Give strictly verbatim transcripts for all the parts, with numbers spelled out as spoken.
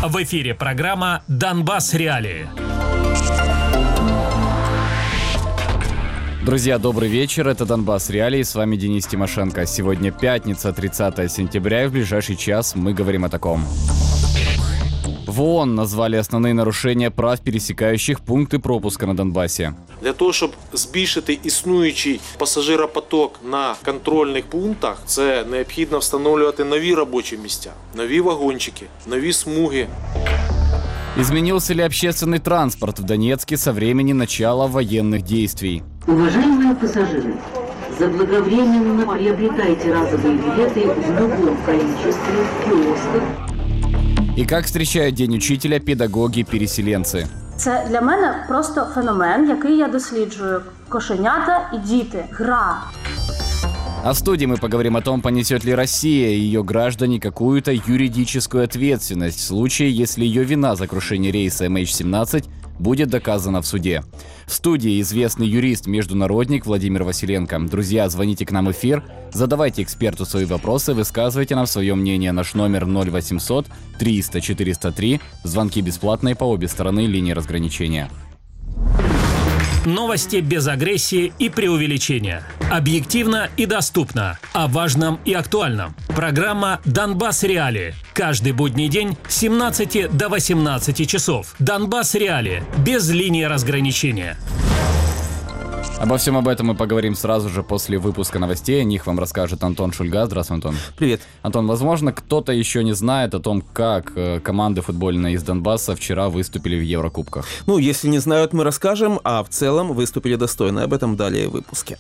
В эфире программа «Донбасс. Реалии». Друзья, добрый вечер. Это «Донбасс. Реалии». С вами Денис Тимошенко. Сегодня пятница, тридцатое сентября, и в ближайший час мы говорим о таком. В ООН назвали основные нарушения прав пересікаючих пункти пропуска на Донбасі. Для того, щоб збільшити існуючий пасажиропоток на контрольних пунктах, це необхідно встановлювати нові робочі місця, нові вагончики, нові смуги. Изменился ли общественный транспорт в Донецке со времени начала военных действий? Уважаемые пассажиры, заблаговременно приобретайте разовые билеты в любом количестве в киосках. И как встречают День учителя педагоги-переселенцы? Це для мене просто феномен, який я досліджую. Кошенята і діти. Гра. А в студии мы поговорим о том, понесет ли Россия и ее граждане какую-то юридическую ответственность в случае, если ее вина за крушение рейса эм эйч семнадцать будет доказана в суде. В студии известный юрист-международник Владимир Василенко. Друзья, звоните к нам в эфир, задавайте эксперту свои вопросы, высказывайте нам свое мнение. Наш номер ноль восемьсот триста четыреста три. Звонки бесплатные по обе стороны линии разграничения. Новости без агрессии и преувеличения. Объективно и доступно. О важном и актуальном. Программа «Донбасс. Реалии». Каждый будний день с семнадцати до восемнадцати часов. «Донбасс. Реалии». Без линии разграничения. Обо всем об этом мы поговорим сразу же после выпуска новостей. О них вам расскажет Антон Шульга. Здравствуй, Антон. Привет. Антон, возможно, кто-то еще не знает о том, как команды футбольные из Донбасса вчера выступили в Еврокубках. Ну, если не знают, мы расскажем, а в целом выступили достойно. Об этом далее в выпуске.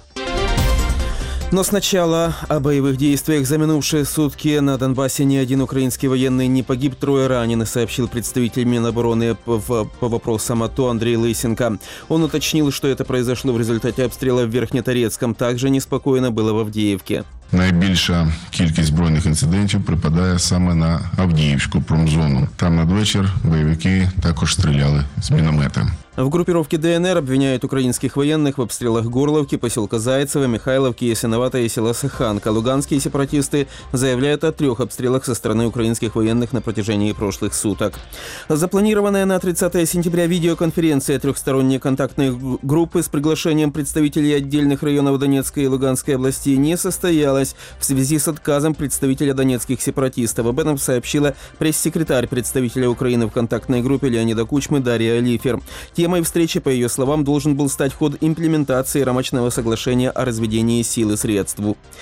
Но сначала о боевых действиях. За минувшие сутки на Донбассе ни один украинский военный не погиб, трое ранены, сообщил представитель Минобороны по, по вопросам АТО Андрей Лысенко. Он уточнил, что это произошло в результате обстрела в Верхнеторецком. Также неспокойно было в Авдіївці. Найбільша кількість збройних інцидентів припадає саме на Авдіївську промзону. Там надвечір бойовики також стріляли з міномета. В группировке ДНР обвиняют украинских военных в обстрелах Горловки, поселка Зайцево, Михайловки, Ясиновата и села Саханка. Луганские сепаратисты заявляют о трех обстрелах со стороны украинских военных на протяжении прошлых суток. Запланированная на тридцатое сентября видеоконференция трехсторонней контактной группы с приглашением представителей отдельных районов Донецкой и Луганской областей не состоялась в связи с отказом представителя донецких сепаратистов. Об этом сообщила пресс-секретарь представителя Украины в контактной группе Леонида Кучмы Дарья Алифер. Темой встречи, по ее словам, должен был стать ход имплементации рамочного соглашения о разведении сил и средств.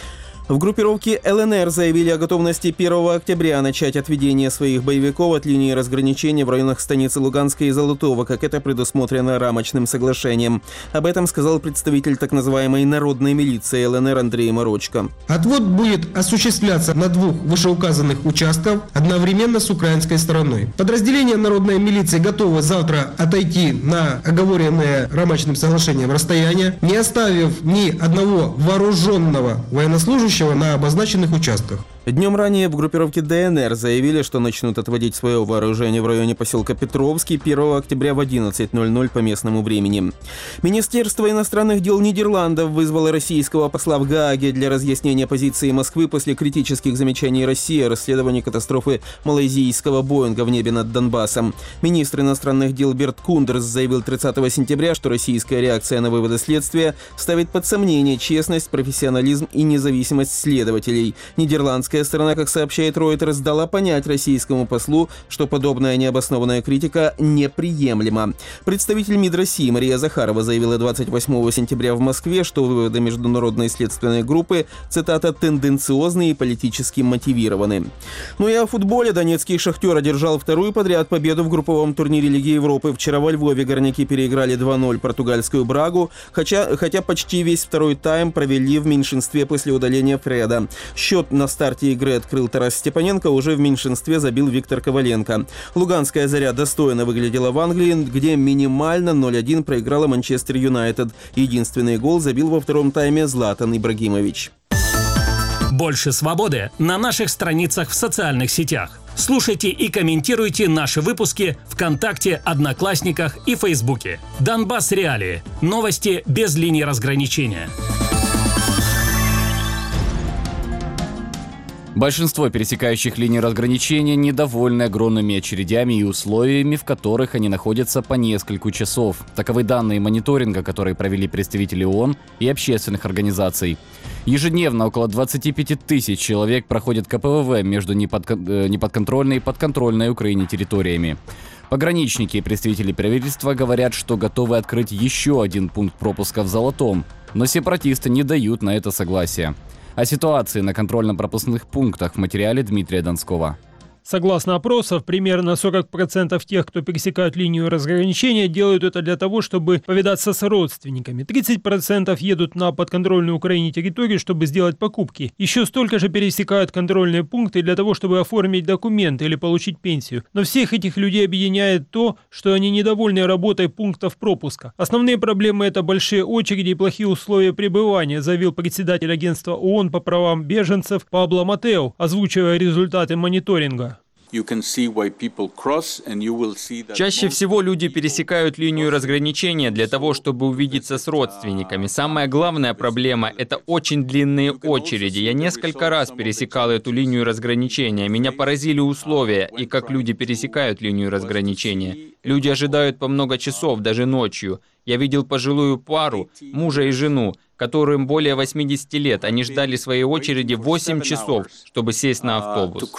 В группировке ЛНР заявили о готовности первого октября начать отведение своих боевиков от линии разграничения в районах станицы Луганской и Золотого, как это предусмотрено рамочным соглашением. Об этом сказал представитель так называемой народной милиции ЛНР Андрей Морочко. Отвод будет осуществляться на двух вышеуказанных участках одновременно с украинской стороной. Подразделения народной милиции готовы завтра отойти на оговоренное рамочным соглашением расстояние, не оставив ни одного вооруженного военнослужащего на обозначенных участках. Днем ранее в группировке ДНР заявили, что начнут отводить свое вооружение в районе поселка Петровский первого октября в одиннадцать ноль ноль по местному времени. Министерство иностранных дел Нидерландов вызвало российского посла в Гааге для разъяснения позиции Москвы после критических замечаний России о расследовании катастрофы малайзийского Боинга в небе над Донбассом. Министр иностранных дел Берт Кундерс заявил тридцатого сентября, что российская реакция на выводы следствия ставит под сомнение честность, профессионализм и независимость следователей. Нидерландская сторона, как сообщает Reuters, дала понять российскому послу, что подобная необоснованная критика неприемлема. Представитель МИД России Мария Захарова заявила двадцать восьмого сентября в Москве, что выводы международной следственной группы, цитата, «тенденциозны и политически мотивированы». Ну и о футболе. Донецкий «Шахтер» одержал вторую подряд победу в групповом турнире Лиги Европы. Вчера во Львове горняки переиграли два ноль португальскую Брагу, хотя, хотя почти весь второй тайм провели в меньшинстве после удаления Фреда. Счет на старте игры открыл Тарас Степаненко, уже в меньшинстве забил Виктор Коваленко. Луганская «Заря» достойно выглядела в Англии, где минимально ноль один проиграла Манчестер Юнайтед. Единственный гол забил во втором тайме Златан Ибрагимович. Больше свободы на наших страницах в социальных сетях. Слушайте и комментируйте наши выпуски ВКонтакте, Одноклассниках и Фейсбуке. «Донбасс. Реалии». Новости без линии разграничения. Большинство пересекающих линии разграничения недовольны огромными очередями и условиями, в которых они находятся по несколько часов. Таковы данные мониторинга, которые провели представители ООН и общественных организаций. Ежедневно около двадцати пяти тысяч человек проходят ка пэ вэ вэ между неподкон- неподконтрольной и подконтрольной Украине территориями. Пограничники и представители правительства говорят, что готовы открыть еще один пункт пропуска в Золотом, но сепаратисты не дают на это согласия. О ситуации на контрольно-пропускных пунктах в материале Дмитрия Донского. Согласно опросам, примерно сорок процентов тех, кто пересекают линию разграничения, делают это для того, чтобы повидаться с родственниками. тридцать процентов едут на подконтрольную Украине территорию, чтобы сделать покупки. Еще столько же пересекают контрольные пункты для того, чтобы оформить документы или получить пенсию. Но всех этих людей объединяет то, что они недовольны работой пунктов пропуска. Основные проблемы – это большие очереди и плохие условия пребывания, заявил председатель агентства ООН по правам беженцев Пабло Матео, озвучивая результаты мониторинга. Чаще всего люди пересекают линию разграничения для того, чтобы увидеться с родственниками. Самая главная проблема – это очень длинные очереди. Я несколько раз пересекал эту линию разграничения. Меня поразили условия и как люди пересекают линию разграничения. Люди ожидают по много часов, даже ночью. Я видел пожилую пару, мужа и жену, которым более восьмидесяти лет. Они ждали своей очереди восемь часов, чтобы сесть на автобус.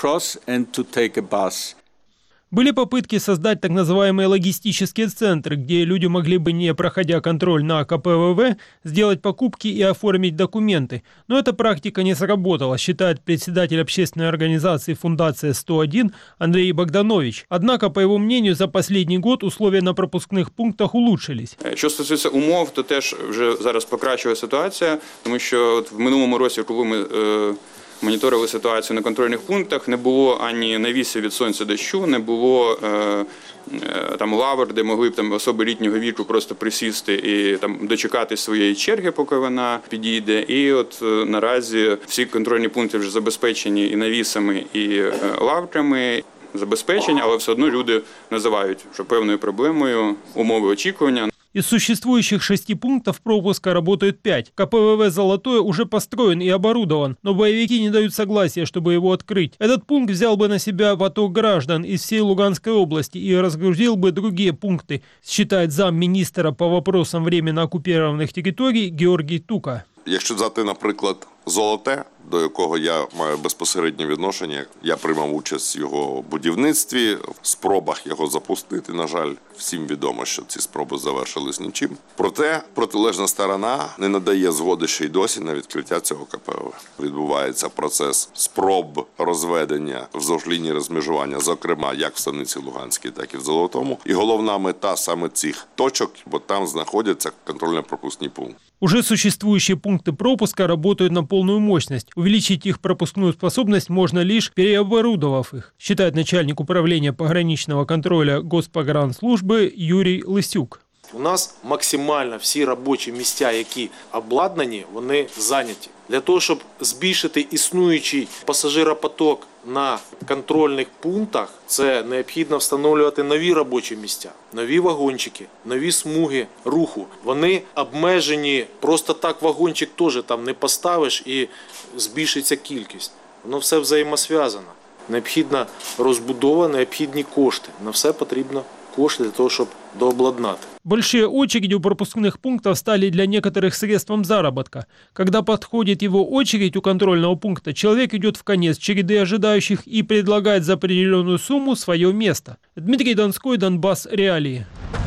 Были попытки создать так называемые логистические центры, где люди могли бы, не проходя контроль на ка пэ вэ вэ, сделать покупки и оформить документы. Но эта практика не сработала, считает председатель общественной организации «Фундация сто один» Андрей Богданович. Однако, по его мнению, за последний год условия на пропускних пунктах улучшились. Що стосується умов, то теж вже зараз покращує ситуація, тому що от в минулому році, коли ми е, моніторили ситуацію на контрольних пунктах, не було ані навісів від сонця дощу, не було е, е, там лавр, де могли б там особи літнього віку просто присісти і там дочекати своєї черги, поки вона підійде. І от е, наразі всі контрольні пункти вже забезпечені і навісами, і е, лаврами. Забезпечення, але все одно люди називають, що певною проблемою умови очікування. Из существующих шести пунктов пропуска работают пять. ка пэ вэ вэ «Золотое» уже построен и оборудован, но боевики не дают согласия, чтобы его открыть. Этот пункт взял бы на себя поток граждан из всей Луганской области и разгрузил бы другие пункты, считает замминистра по вопросам временно оккупированных территорий Георгий Тука. Якщо взяти, наприклад, «Золоте», до якого я маю безпосереднє відношення, я приймав участь в його будівництві, в спробах його запустити. На жаль, всім відомо, що ці спроби завершились нічим. Проте протилежна сторона не надає згоди ще й досі на відкриття цього ка пе вэ вэ. Відбувається процес спроб розведення вздовж лінії розмежування, зокрема, як в станиці Луганській, так і в Золотому. І головна мета саме цих точок, бо там знаходяться контрольно-пропускні пункти. Уже существующие пункты пропуска работают на полную мощность. Увеличить их пропускную способность можно лишь переоборудовав их, считает начальник управления пограничного контроля Госпогранслужбы Юрий Лисюк. У нас максимально всі робочі місця, які обладнані, вони зайняті. Для того, щоб збільшити існуючий пасажиропоток на контрольних пунктах, це необхідно встановлювати нові робочі місця, нові вагончики, нові смуги руху. Вони обмежені, просто так вагончик теж там не поставиш і збільшиться кількість. Воно все взаємосв'язано. Необхідна розбудова, необхідні кошти. На все потрібно кошти для того, щоб дообладнати. Большие очереди у пропускных пунктов стали для некоторых средством заработка. Когда подходит его очередь у контрольного пункта, человек идет в конец череды ожидающих и предлагает за определенную сумму свое место. Дмитрий Донской, Донбасс Реалии.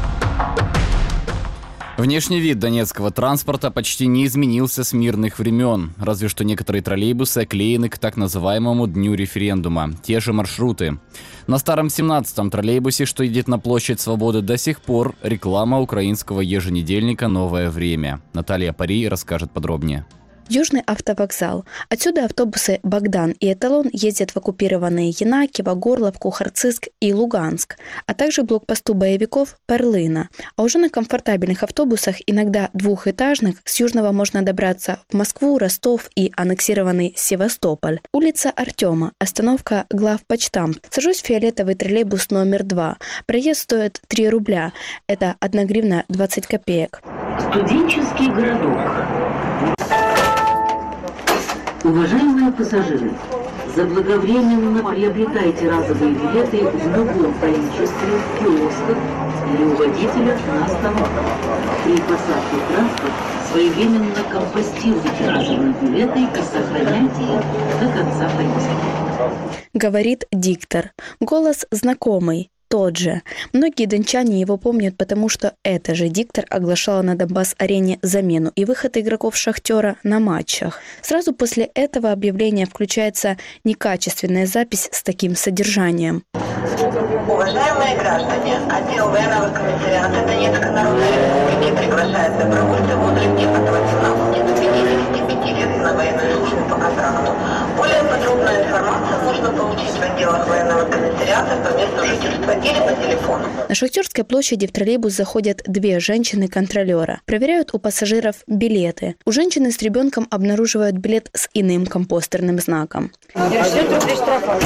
Внешний вид донецкого транспорта почти не изменился с мирных времен, разве что некоторые троллейбусы оклеены к так называемому Дню референдума. Те же маршруты. На старом семнадцатом троллейбусе, что едет на площадь Свободы, до сих пор реклама украинского еженедельника «Новое время». Наталья Пари расскажет подробнее. Южный автовокзал. Отсюда автобусы «Богдан» и «Эталон» ездят в оккупированные Янакиево, Горловку, Харциск и Луганск, а также к блокпосту боевиков Перлина. А уже на комфортабельных автобусах, иногда двухэтажных, с Южного можно добраться в Москву, Ростов и аннексированный Севастополь. Улица Артема, остановка главпочтамт. Сажусь в фиолетовый троллейбус номер два. Проезд стоит три рубля. Это одна гривна двадцать копеек. Студенческий городок. Уважаемые пассажиры, Заблаговременно приобретайте разовые билеты в любом количестве в киосках или у водителя на остановках. При посадке в транспорт своевременно компостируйте разовые билеты и сохраняйте их до конца поездки. Говорит диктор. Голос знакомый. Тот же. Многие дончане его помнят, потому что это же диктор оглашала на Донбасс-арене замену и выход игроков «Шахтера» на матчах. Сразу после этого объявления включается некачественная запись с таким содержанием. Уважаемые граждане, отдел военного комиссариата Донецкой Народной Республики приглашает добровольцев в возрасте от восемнадцати до пятидесяти пяти лет на военную службу по контракту. Более подробную информацию можно получить в отделах военного комиссариата по месту жительства или по телефону. На Шахтерской площади в троллейбус заходят две женщины-контролера. Проверяют у пассажиров билеты. У женщины с ребенком обнаруживают билет с иным компостерным знаком. шестьдесят рублей штрафа.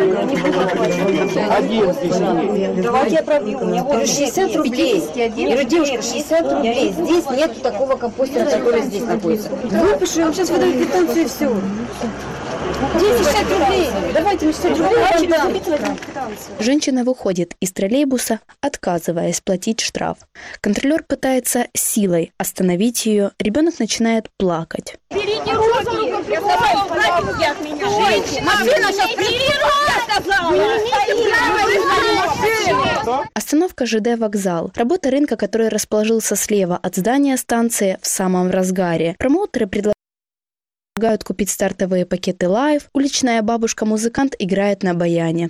Давайте я пробью. У меня вот шестьдесят рублей. Я говорю, девушка, шестьдесят рублей. Здесь нет такого компостера, который здесь находится. Выпишу, я вам сейчас выдаю квитанцию и все. десять рублей. Давайте мне шестьдесят рублей. Женщина выходит из троллейбуса, отказываясь платить штраф. Контролер пытается силой остановить ее. Ребенок начинает плакать. Берите руки. Я сказала, убрайте от меня. Машина сейчас приедет. Остановка ЖД «Вокзал». Работа рынка, который расположился слева от здания станции, в самом разгаре. Промоутеры предлагают купить стартовые пакеты лайв. Уличная бабушка-музыкант играет на баяне.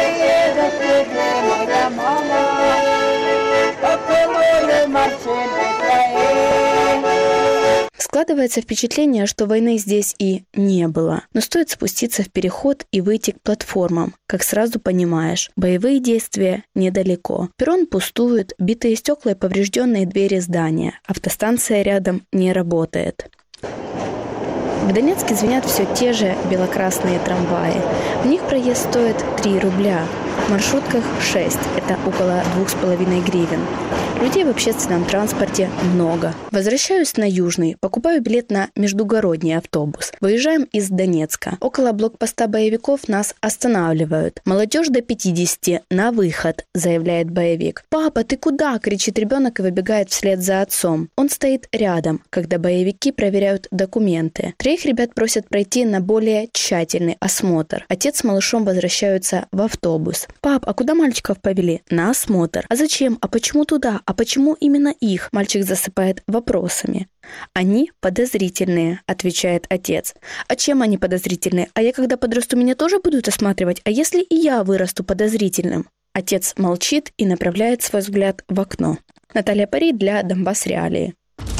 Складывается впечатление, что войны здесь и не было. Но стоит спуститься в переход и выйти к платформам, как сразу понимаешь, боевые действия недалеко. Перрон пустует, битые стекла и поврежденные двери здания. Автостанция рядом не работает. В Донецке звенят все те же белокрасные трамваи. В них проезд стоит три рубля. В маршрутках шесть, это около двух с половиной гривен. Людей в общественном транспорте много. Возвращаюсь на Южный, покупаю билет на междугородний автобус. Выезжаем из Донецка. Около блокпоста боевиков нас останавливают. «Молодежь до пятидесяти, на выход», заявляет боевик. «Папа, ты куда?» – кричит ребенок и выбегает вслед за отцом. Он стоит рядом, когда боевики проверяют документы. Троих ребят просят пройти на более тщательный осмотр. Отец с малышом возвращаются в автобус. «Пап, а куда мальчиков повели?» «На осмотр». «А зачем? А почему туда? А почему именно их?» Мальчик засыпает вопросами. «Они подозрительные», отвечает отец. «А чем они подозрительные? А я, когда подрасту, меня тоже будут осматривать? А если и я вырасту подозрительным?» Отец молчит и направляет свой взгляд в окно. Наталья Пари для Донбасс Реалии.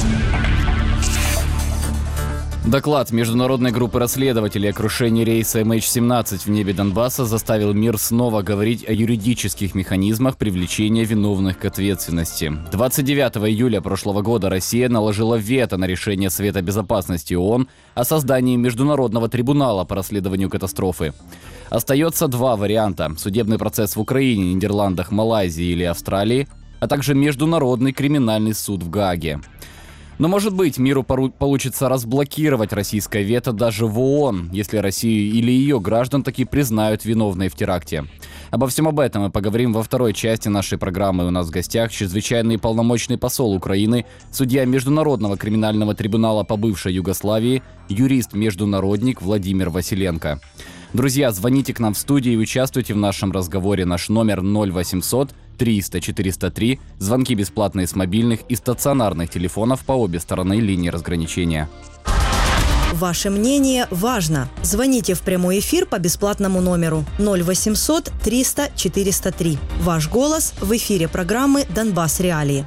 Доклад международной группы расследователей о крушении рейса эм эйч семнадцать в небе Донбасса заставил мир снова говорить о юридических механизмах привлечения виновных к ответственности. двадцать девятого июля прошлого года Россия наложила вето на решение Совета Безопасности ООН о создании международного трибунала по расследованию катастрофы. Остается два варианта – судебный процесс в Украине, Нидерландах, Малайзии или Австралии, а также международный криминальный суд в Гааге. Но, может быть, миру пору- получится разблокировать российское вето даже в ООН, если Россию или ее граждан таки признают виновной в теракте. Обо всем об этом мы поговорим во второй части нашей программы. У нас в гостях чрезвычайный полномочный посол Украины, судья Международного криминального трибунала по бывшей Югославии, юрист-международник Владимир Василенко. Друзья, звоните к нам в студию и участвуйте в нашем разговоре. Наш номер ноль восемьсот триста четыреста три. Звонки бесплатные с мобильных и стационарных телефонов по обе стороны линии разграничения. Ваше мнение важно. Звоните в прямой эфир по бесплатному номеру ноль восемьсот триста четыреста три. Ваш голос в эфире программы «Донбасс Реалии».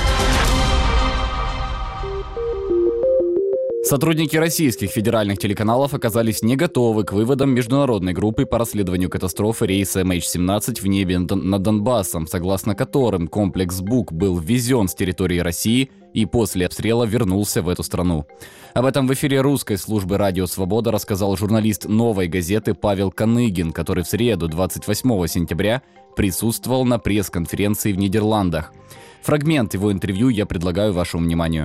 Сотрудники российских федеральных телеканалов оказались не готовы к выводам международной группы по расследованию катастрофы рейса эм эйч семнадцать в небе над Донбассом, согласно которым комплекс «Бук» был ввезен с территории России и после обстрела вернулся в эту страну. Об этом в эфире русской службы «Радио Свобода» рассказал журналист «Новой газеты» Павел Каныгин, который в среду, двадцать восьмого сентября, присутствовал на пресс-конференции в Нидерландах. Фрагмент его интервью я предлагаю вашему вниманию.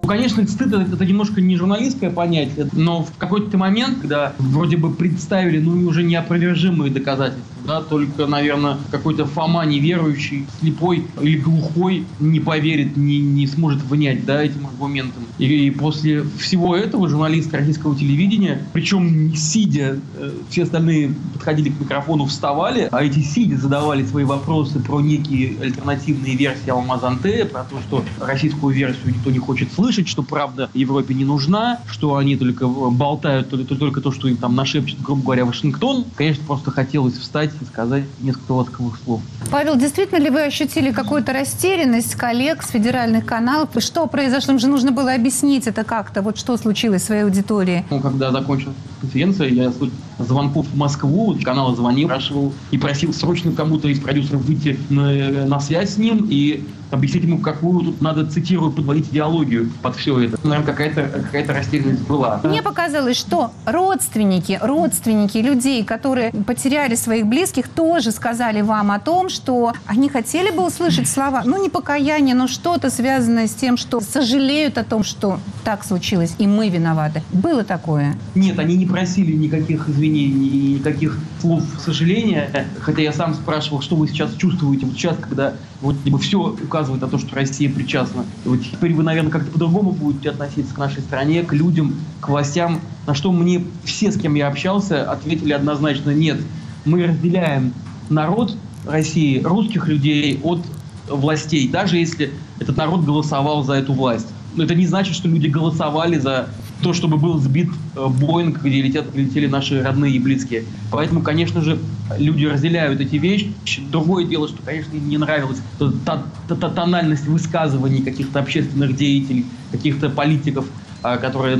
конечно, стыд это, это немножко не журналистское понятие, но в какой-то момент, когда вроде бы представили, ну, уже неопровержимые доказательства, да, только, наверное, какой-то Фома неверующий, слепой или глухой не поверит, не, не сможет внять, да, этим аргументам. И, и после всего этого журналисты российского телевидения, причем сидя, все остальные подходили к микрофону, вставали, а эти сидя задавали свои вопросы про некие альтернативные версии Алмаз-Антея, про то, что российскую версию никто не хочет слышать, что правда Европе не нужна, что они только болтают только, только то, что им там нашепчет, грубо говоря, Вашингтон. Конечно, просто хотелось встать и сказать несколько ласковых слов. Павел, действительно ли вы ощутили какую-то растерянность коллег с федеральных каналов? И что произошло? Им же нужно было объяснить это как-то. Вот что случилось в своей аудитории? Ну, когда закончилась конференция, я звонков в Москву, канал звонил, спрашивал и просил срочно кому-то из продюсеров выйти на, на связь с ним и объяснить ему, какую тут надо, цитирую, подводить идеологию под все это. Наверное, какая-то, какая-то растерянность была. Мне показалось, что родственники, родственники людей, которые потеряли своих близких, тоже сказали вам о том, что они хотели бы услышать слова, ну, не покаяние, но что-то связанное с тем, что сожалеют о том, что так случилось, и мы виноваты. Было такое? Нет, они не просили никаких извинений, никаких слов сожаления, хотя я сам спрашивал, что вы сейчас чувствуете вот сейчас, когда вот либо все указывает на то, что Россия причастна. Вот теперь вы, наверное, как-то по-другому будете относиться к нашей стране, к людям, к властям. На что мне все, с кем я общался, ответили однозначно: нет. Мы разделяем народ России, русских людей от властей, даже если этот народ голосовал за эту власть. Но это не значит, что люди голосовали за то, чтобы был сбит Боинг, где летят, летели наши родные и близкие. Поэтому, конечно же, люди разделяют эти вещи. Другое дело, что, конечно, им не нравилась та, та, та тональность высказываний каких-то общественных деятелей, каких-то политиков, которые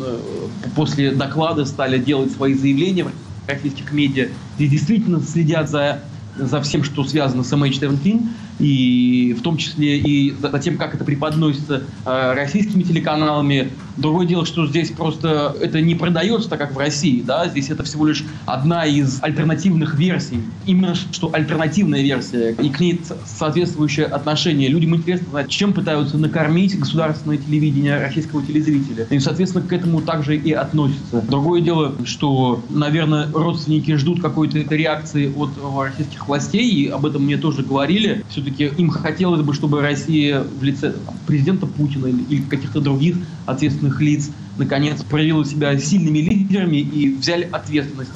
после доклада стали делать свои заявления в российских медиа, где действительно следят за, за всем, что связано с эм эйч семнадцать, и в том числе и за тем, как это преподносится э, российскими телеканалами. Другое дело, что здесь просто это не продается так, как в России, да, здесь это всего лишь одна из альтернативных версий. Именно что альтернативная версия, и к ней соответствующее отношение. Людям интересно знать, чем пытаются накормить государственное телевидение российского телезрителя. И, соответственно, к этому также и относятся. Другое дело, что, наверное, родственники ждут какой-то реакции от российских властей, и об этом мне тоже говорили. Все-таки им хотелось бы, чтобы Россия в лице президента Путина или каких-то других ответственных лиц наконец проявила себя сильными лидерами и взяли ответственность.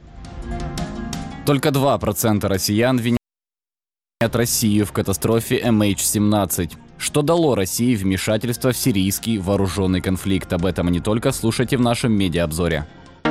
Только два процента россиян винят Россию в катастрофе эм эйч семнадцать. Что дало России вмешательство в сирийский вооруженный конфликт? Об этом не только слушайте в нашем медиаобзоре.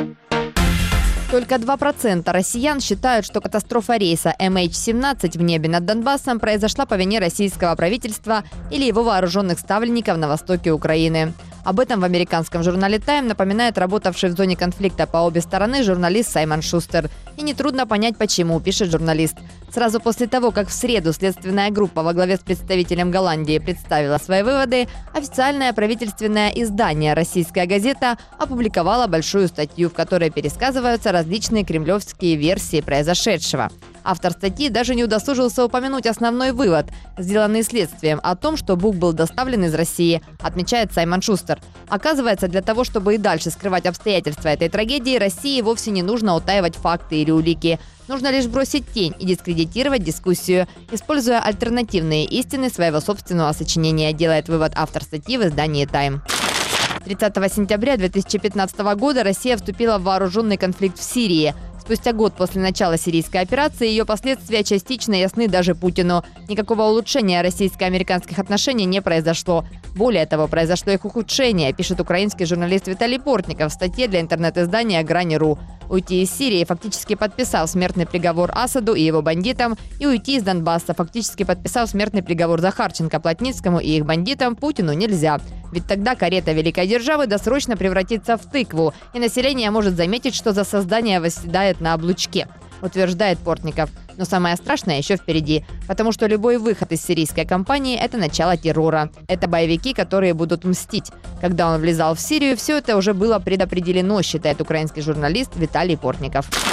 Только два процента россиян считают, что катастрофа рейса эм эйч семнадцать в небе над Донбассом произошла по вине российского правительства или его вооруженных ставленников на востоке Украины. Об этом в американском журнале Time напоминает работавший в зоне конфликта по обе стороны журналист Саймон Шустер. И нетрудно понять, почему, пишет журналист. Сразу после того, как в среду следственная группа во главе с представителем Голландии представила свои выводы, официальное правительственное издание «Российская газета» опубликовало большую статью, в которой пересказываются различные кремлевские версии произошедшего. Автор статьи даже не удосужился упомянуть основной вывод, сделанный следствием, о том, что Бук был доставлен из России, отмечает Саймон Шустер. Оказывается, для того, чтобы и дальше скрывать обстоятельства этой трагедии, России вовсе не нужно утаивать факты или улики. Нужно лишь бросить тень и дискредитировать дискуссию, используя альтернативные истины своего собственного сочинения, делает вывод автор статьи в издании Time. тридцатого сентября две тысячи пятнадцатого года Россия вступила в вооруженный конфликт в Сирии. Спустя год после начала сирийской операции ее последствия частично ясны даже Путину. Никакого улучшения российско-американских отношений не произошло. Более того, произошло их ухудшение, пишет украинский журналист Виталий Портников в статье для интернет-издания «Грани.ру». Уйти из Сирии, фактически подписав смертный приговор Асаду и его бандитам, и уйти из Донбасса, фактически подписав смертный приговор Захарченко, Плотницкому и их бандитам, Путину нельзя. Ведь тогда карета великой державы досрочно превратится в тыкву, и население может заметить, что за создание восседает на облучке, утверждает Портников. Но самое страшное еще впереди, потому что любой выход из сирийской кампании – это начало террора. Это боевики, которые будут мстить. Когда он влезал в Сирию, все это уже было предопределено, считает украинский журналист Виталий Портников.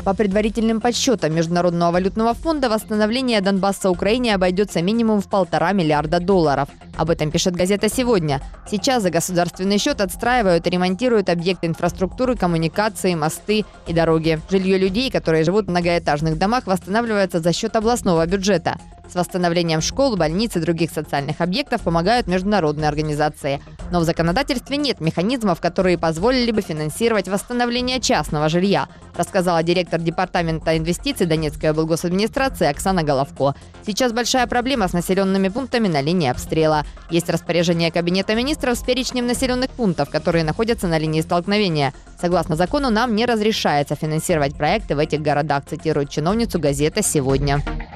По предварительным подсчетам Международного валютного фонда, восстановление Донбасса Украине обойдется минимум в полтора миллиарда долларов. Об этом пишет газета «Сегодня». Сейчас за государственный счет отстраивают и ремонтируют объекты инфраструктуры, коммуникации, мосты и дороги. Жилье людей, которые живут в многоэтажных домах, восстанавливается за счет областного бюджета. С восстановлением школ, больниц и других социальных объектов помогают международные организации. Но в законодательстве нет механизмов, которые позволили бы финансировать восстановление частного жилья, рассказала директор департамента инвестиций Донецкой облгосадминистрации Оксана Головко. Сейчас большая проблема с населенными пунктами на линии обстрела. Есть распоряжение Кабинета министров с перечнем населенных пунктов, которые находятся на линии столкновения. Согласно закону, нам не разрешается финансировать проекты в этих городах, цитирует чиновницу газета «Сегодня».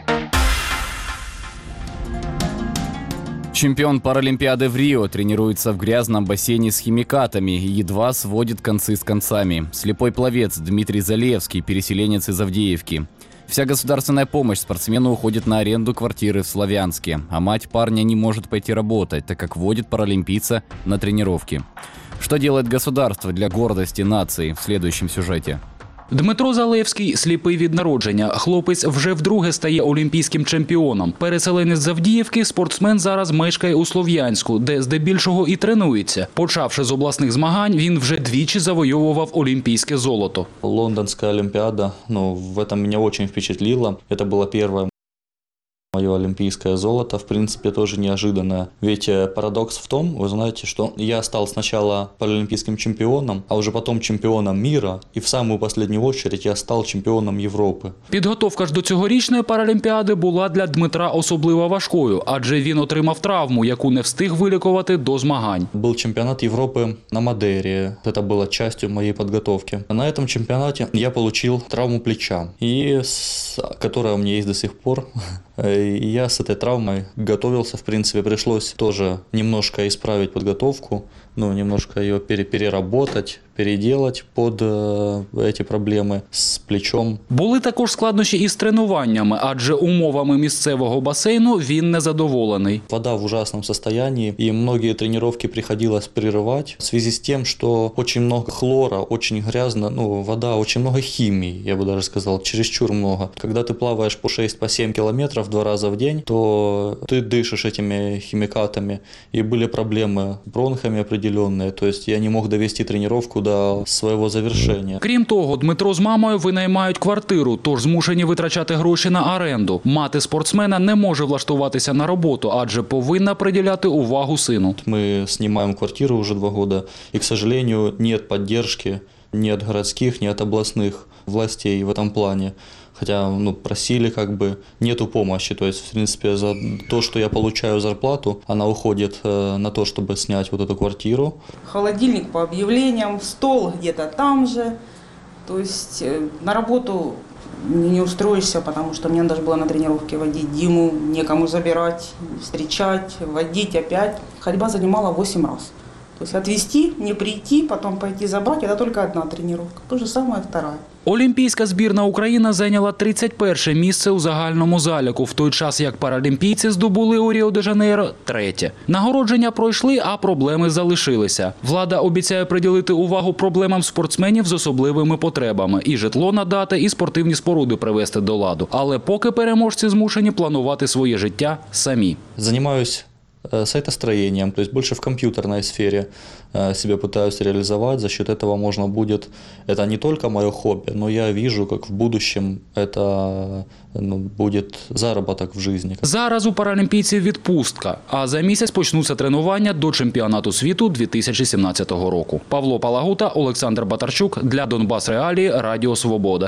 Чемпион Паралимпиады в Рио тренируется в грязном бассейне с химикатами и едва сводит концы с концами. Слепой пловец Дмитрий Залевский, переселенец из Авдеевки. Вся государственная помощь спортсмену уходит на аренду квартиры в Славянске, а мать парня не может пойти работать, так как водит паралимпийца на тренировки. Что делает государство для гордости нации в следующем сюжете. Дмитро Залевський – сліпий від народження. Хлопець вже вдруге стає олімпійським чемпіоном. Переселенець з Авдіївки, спортсмен зараз мешкає у Слов'янську, де здебільшого і тренується. Почавши з обласних змагань, він вже двічі завойовував олімпійське золото. Лондонская олимпиада, ну, в этом меня очень впечатлило. Это было первое мое олимпийское золото, в принципе, тоже неожиданное. Ведь парадокс в том, вы знаете, что я стал сначала паралимпийским чемпионом, а уже потом чемпионом мира, и в самую последнюю очередь я стал чемпионом Європи. Підготовка ж до цьогорічної паралімпіади була для Дмитра особливо важкою, адже він отримав травму, яку не встиг вилікувати до змагань. Был чемпионат Европы на Мадейре. Это было частью моей подготовки. На этом чемпионате я получил травму плеча, и с... которая у меня есть до сих пор. И я с этой травмой готовился, в принципе, пришлось тоже немножко исправить подготовку, ну, немножко ее переработать, переделать под э, эти проблеми з плечом. Були також складнощі із тренуваннями, адже умовами місцевого басейну він незадоволений. Вода в ужасном состоянии, и многие тренировки приходилось прерывать в связи с тем, что очень много хлора, очень грязно, ну, вода, очень много химии, я бы даже сказал, чересчур много. Когда ты плаваешь по шесть-семь километров два раза в день, то ты дышишь этими химикатами, и были проблемы с бронхами определенные, то есть я не мог довести тренировку до свого завершення. Крім того, Дмитро з мамою винаймають квартиру, тож змушені витрачати гроші на оренду. Мати спортсмена не може влаштуватися на роботу, адже повинна приділяти увагу сину. Ми знімаємо квартиру вже два роки, і, к сожалению, нет поддержки ни от городских, ни от областных властей в этом плане. Хотя, ну, просили, как бы, нету помощи. То есть, в принципе, за то, что я получаю зарплату, она уходит э, на то, чтобы снять вот эту квартиру. Холодильник по объявлениям, стол где-то там же. То есть, э, на работу не устроишься, потому что мне надо было на тренировке водить Диму, некому забирать, встречать, водить опять. Ходьба занимала восемь раз. То есть, отвезти, не прийти, потом пойти забрать, это только одна тренировка. То же самое вторая. Олімпійська збірна України зайняла тридцять перше місце у загальному заліку, в той час як паралімпійці здобули у Ріо-де-Жанейро третє. Нагородження пройшли, а проблеми залишилися. Влада обіцяє приділити увагу проблемам спортсменів з особливими потребами. І житло надати, і спортивні споруди привести до ладу. Але поки переможці змушені планувати своє життя самі. Займаюсь сайтостроением, то есть больше в компьютерной сфере себя пытаюсь реализовать. За счет этого можно будет, это не только мое хобби, но я вижу, как в будущем это, ну, будет заработок в жизни. Зараз у паралімпійців відпустка, а за місяць почнуться тренування до чемпіонату світу дві тисячі сімнадцятого року. Павло Палагута, Олександр Батарчук для Донбас Реалії, Радіо Свобода.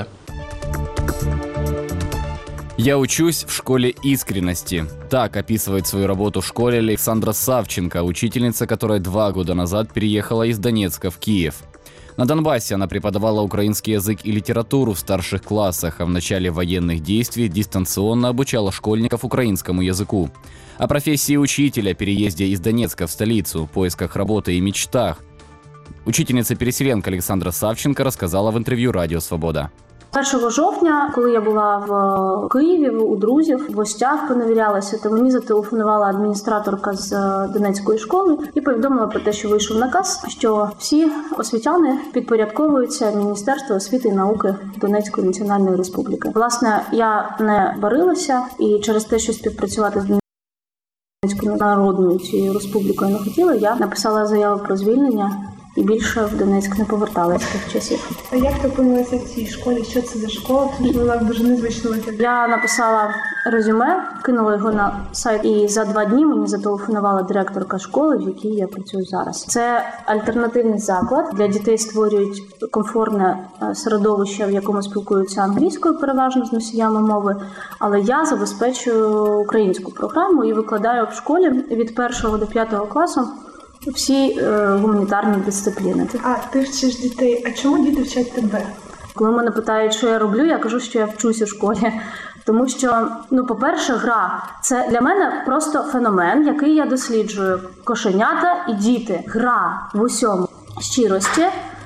«Я учусь в школе искренности». Так описывает свою работу в школе Александра Савченко, учительница, которая два года назад переехала из Донецка в Киев. На Донбассе она преподавала украинский язык и литературу в старших классах, а в начале военных действий дистанционно обучала школьников украинскому языку. О профессии учителя, переезде из Донецка в столицу, поисках работы и мечтах учительница-переселенка Александра Савченко рассказала в интервью «Радио Свобода». першого жовтня, коли я була в Києві у друзів, в гостях поневірялася, то мені зателефонувала адміністраторка з Донецької школи і повідомила про те, що вийшов наказ, що всі освітяни підпорядковуються Міністерству освіти і науки Донецької національної республіки. Власне, я не барилася і через те, що співпрацювати з Донецькою народною цією республікою не хотіла, я написала заяву про звільнення і більше в Донецьк не поверталася з тих часів. А як ти опинилася в цій школі? Що це за школа? Тому що вона дуже незвично виглядає. Я написала резюме, кинула його на сайт, і за два дні мені зателефонувала директорка школи, в якій я працюю зараз. Це альтернативний заклад. Для дітей створюють комфортне середовище, в якому спілкуються англійською, переважно з носіями мови, але я забезпечую українську програму і викладаю в школі від першого до п'ятого класу всі е, гуманітарні дисципліни. А, ти вчиш дітей. А чому діти вчать тебе? Коли мене питають, що я роблю, я кажу, що я вчусь у школі. Тому що, ну, по-перше, гра – це для мене просто феномен, який я досліджую. Кошенята і діти. Гра в усьому. Щирості.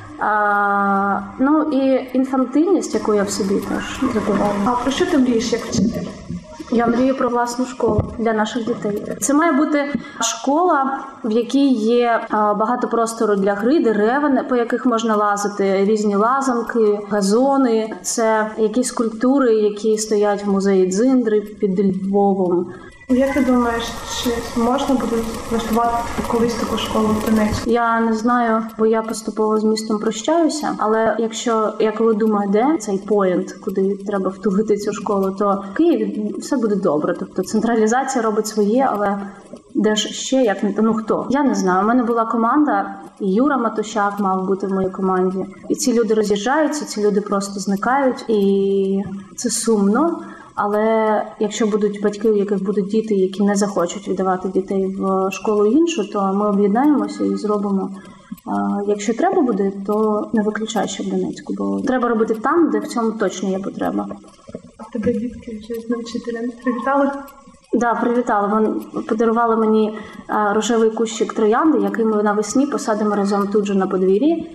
А, ну і інфантильність, яку я в собі теж забуваю. А про що ти мрієш як вчитель? Я мрію про власну школу для наших дітей. Це має бути школа, в якій є багато простору для гри, дерева, по яких можна лазити, різні лазанки, газони. Це якісь скульптури, які стоять в музеї Дзиндри під Львовом. Як ти думаєш, чи можна буде влаштувати колись таку школу в Донецьку? Я не знаю, бо я поступово з містом прощаюся. Але якщо я коли думаю, де цей поінт, куди треба втулити цю школу, то в Києві все буде добре. Тобто централізація робить своє, але де ж ще, як не ну хто? Я не знаю. У мене була команда, і Юра Матущак мав бути в моїй команді. І ці люди роз'їжджаються, ці люди просто зникають, і це сумно. Але якщо будуть батьки, у яких будуть діти, які не захочуть віддавати дітей в школу іншу, то ми об'єднаємося і зробимо. Якщо треба буде, то не виключай, що в Донецьку, бо треба робити там, де в цьому точно є потреба. А в тебе дітки вже з навчителем привітали? Так, да, привітали. Вони подарували мені рожевий кущик троянди, який ми навесні посадимо разом тут же на подвір'ї.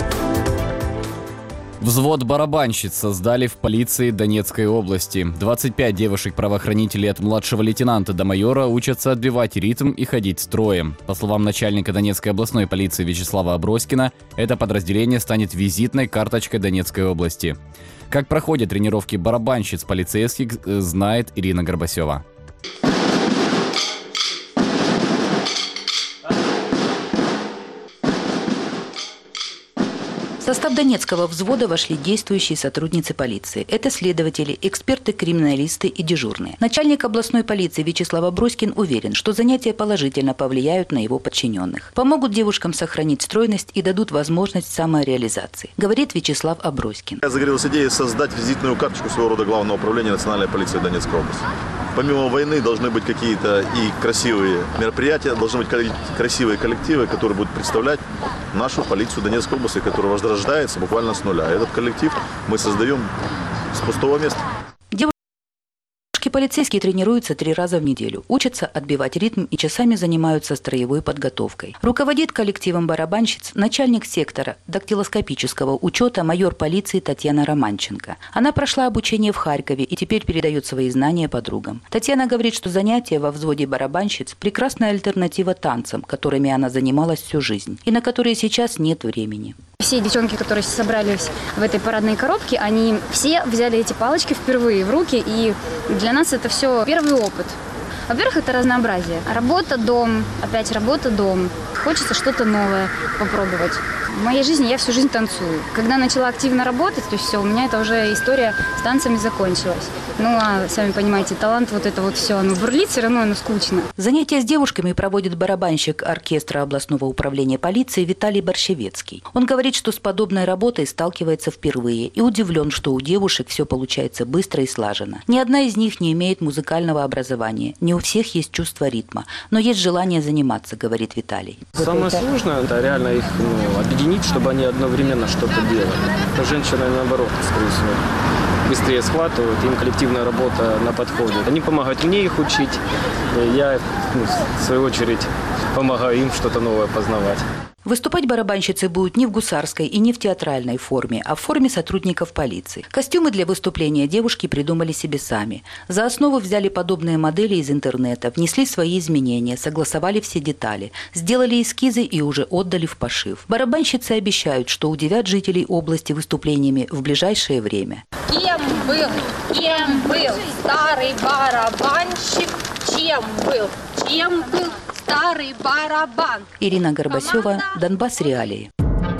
Взвод барабанщиц создали в полиции Донецкой области. двадцать пять девушек-правоохранителей от младшего лейтенанта до майора учатся отбивать ритм и ходить строем. По словам начальника Донецкой областной полиции Вячеслава Аброськина, это подразделение станет визитной карточкой Донецкой области. Как проходят тренировки барабанщиц полицейских, знает Ирина Горбасева. В состав Донецкого взвода вошли действующие сотрудницы полиции. Это следователи, эксперты-криминалисты и дежурные. Начальник областной полиции Вячеслав Аброськин уверен, что занятия положительно повлияют на его подчиненных. Помогут девушкам сохранить стройность и дадут возможность самореализации, говорит Вячеслав Аброськин. Я загорелся идеей создать визитную карточку своего рода Главного управления национальной полиции Донецкой области. Помимо войны должны быть какие-то и красивые мероприятия, должны быть красивые коллективы, которые будут представлять нашу полицию Донецкой области, которая возрождается буквально с нуля. Этот коллектив мы создаем с пустого места. Полицейские тренируются три раза в неделю, учатся отбивать ритм и часами занимаются строевой подготовкой. Руководит коллективом барабанщиц начальник сектора дактилоскопического учета майор полиции Татьяна Романченко. Она прошла обучение в Харькове и теперь передает свои знания подругам. Татьяна говорит, что занятия во взводе барабанщиц – прекрасная альтернатива танцам, которыми она занималась всю жизнь, и на которые сейчас нет времени. Все девчонки, которые собрались в этой парадной коробке, они все взяли эти палочки впервые в руки, и для нас это все первый опыт. Во-первых, это разнообразие. Работа, дом, опять работа, дом. Хочется что-то новое попробовать. В моей жизни я всю жизнь танцую. Когда начала активно работать, то есть все, у меня это уже история с танцами закончилась. Ну, а сами понимаете, талант, вот это вот все, оно бурлит, все равно оно скучно. Занятия с девушками проводит барабанщик оркестра областного управления полиции Виталий Борщевецкий. Он говорит, что с подобной работой сталкивается впервые и удивлен, что у девушек все получается быстро и слаженно. Ни одна из них не имеет музыкального образования, не у всех есть чувство ритма, но есть желание заниматься, говорит Виталий. Самое сложное – это реально их ну, объединить, чтобы они одновременно что-то делали. Женщины, наоборот, скорее всего, быстрее схватывают, им коллективная работа на подходе. Они помогают мне их учить, я, ну, в свою очередь, помогаю им что-то новое познавать. Выступать барабанщицы будут не в гусарской и не в театральной форме, а в форме сотрудников полиции. Костюмы для выступления девушки придумали себе сами. За основу взяли подобные модели из интернета, внесли свои изменения, согласовали все детали, сделали эскизы и уже отдали в пошив. Барабанщицы обещают, что удивят жителей области выступлениями в ближайшее время. Кем был, кем был старый барабанщик, чем был, чем был старый барабан. Ирина Горбасева, Донбасс Реалии.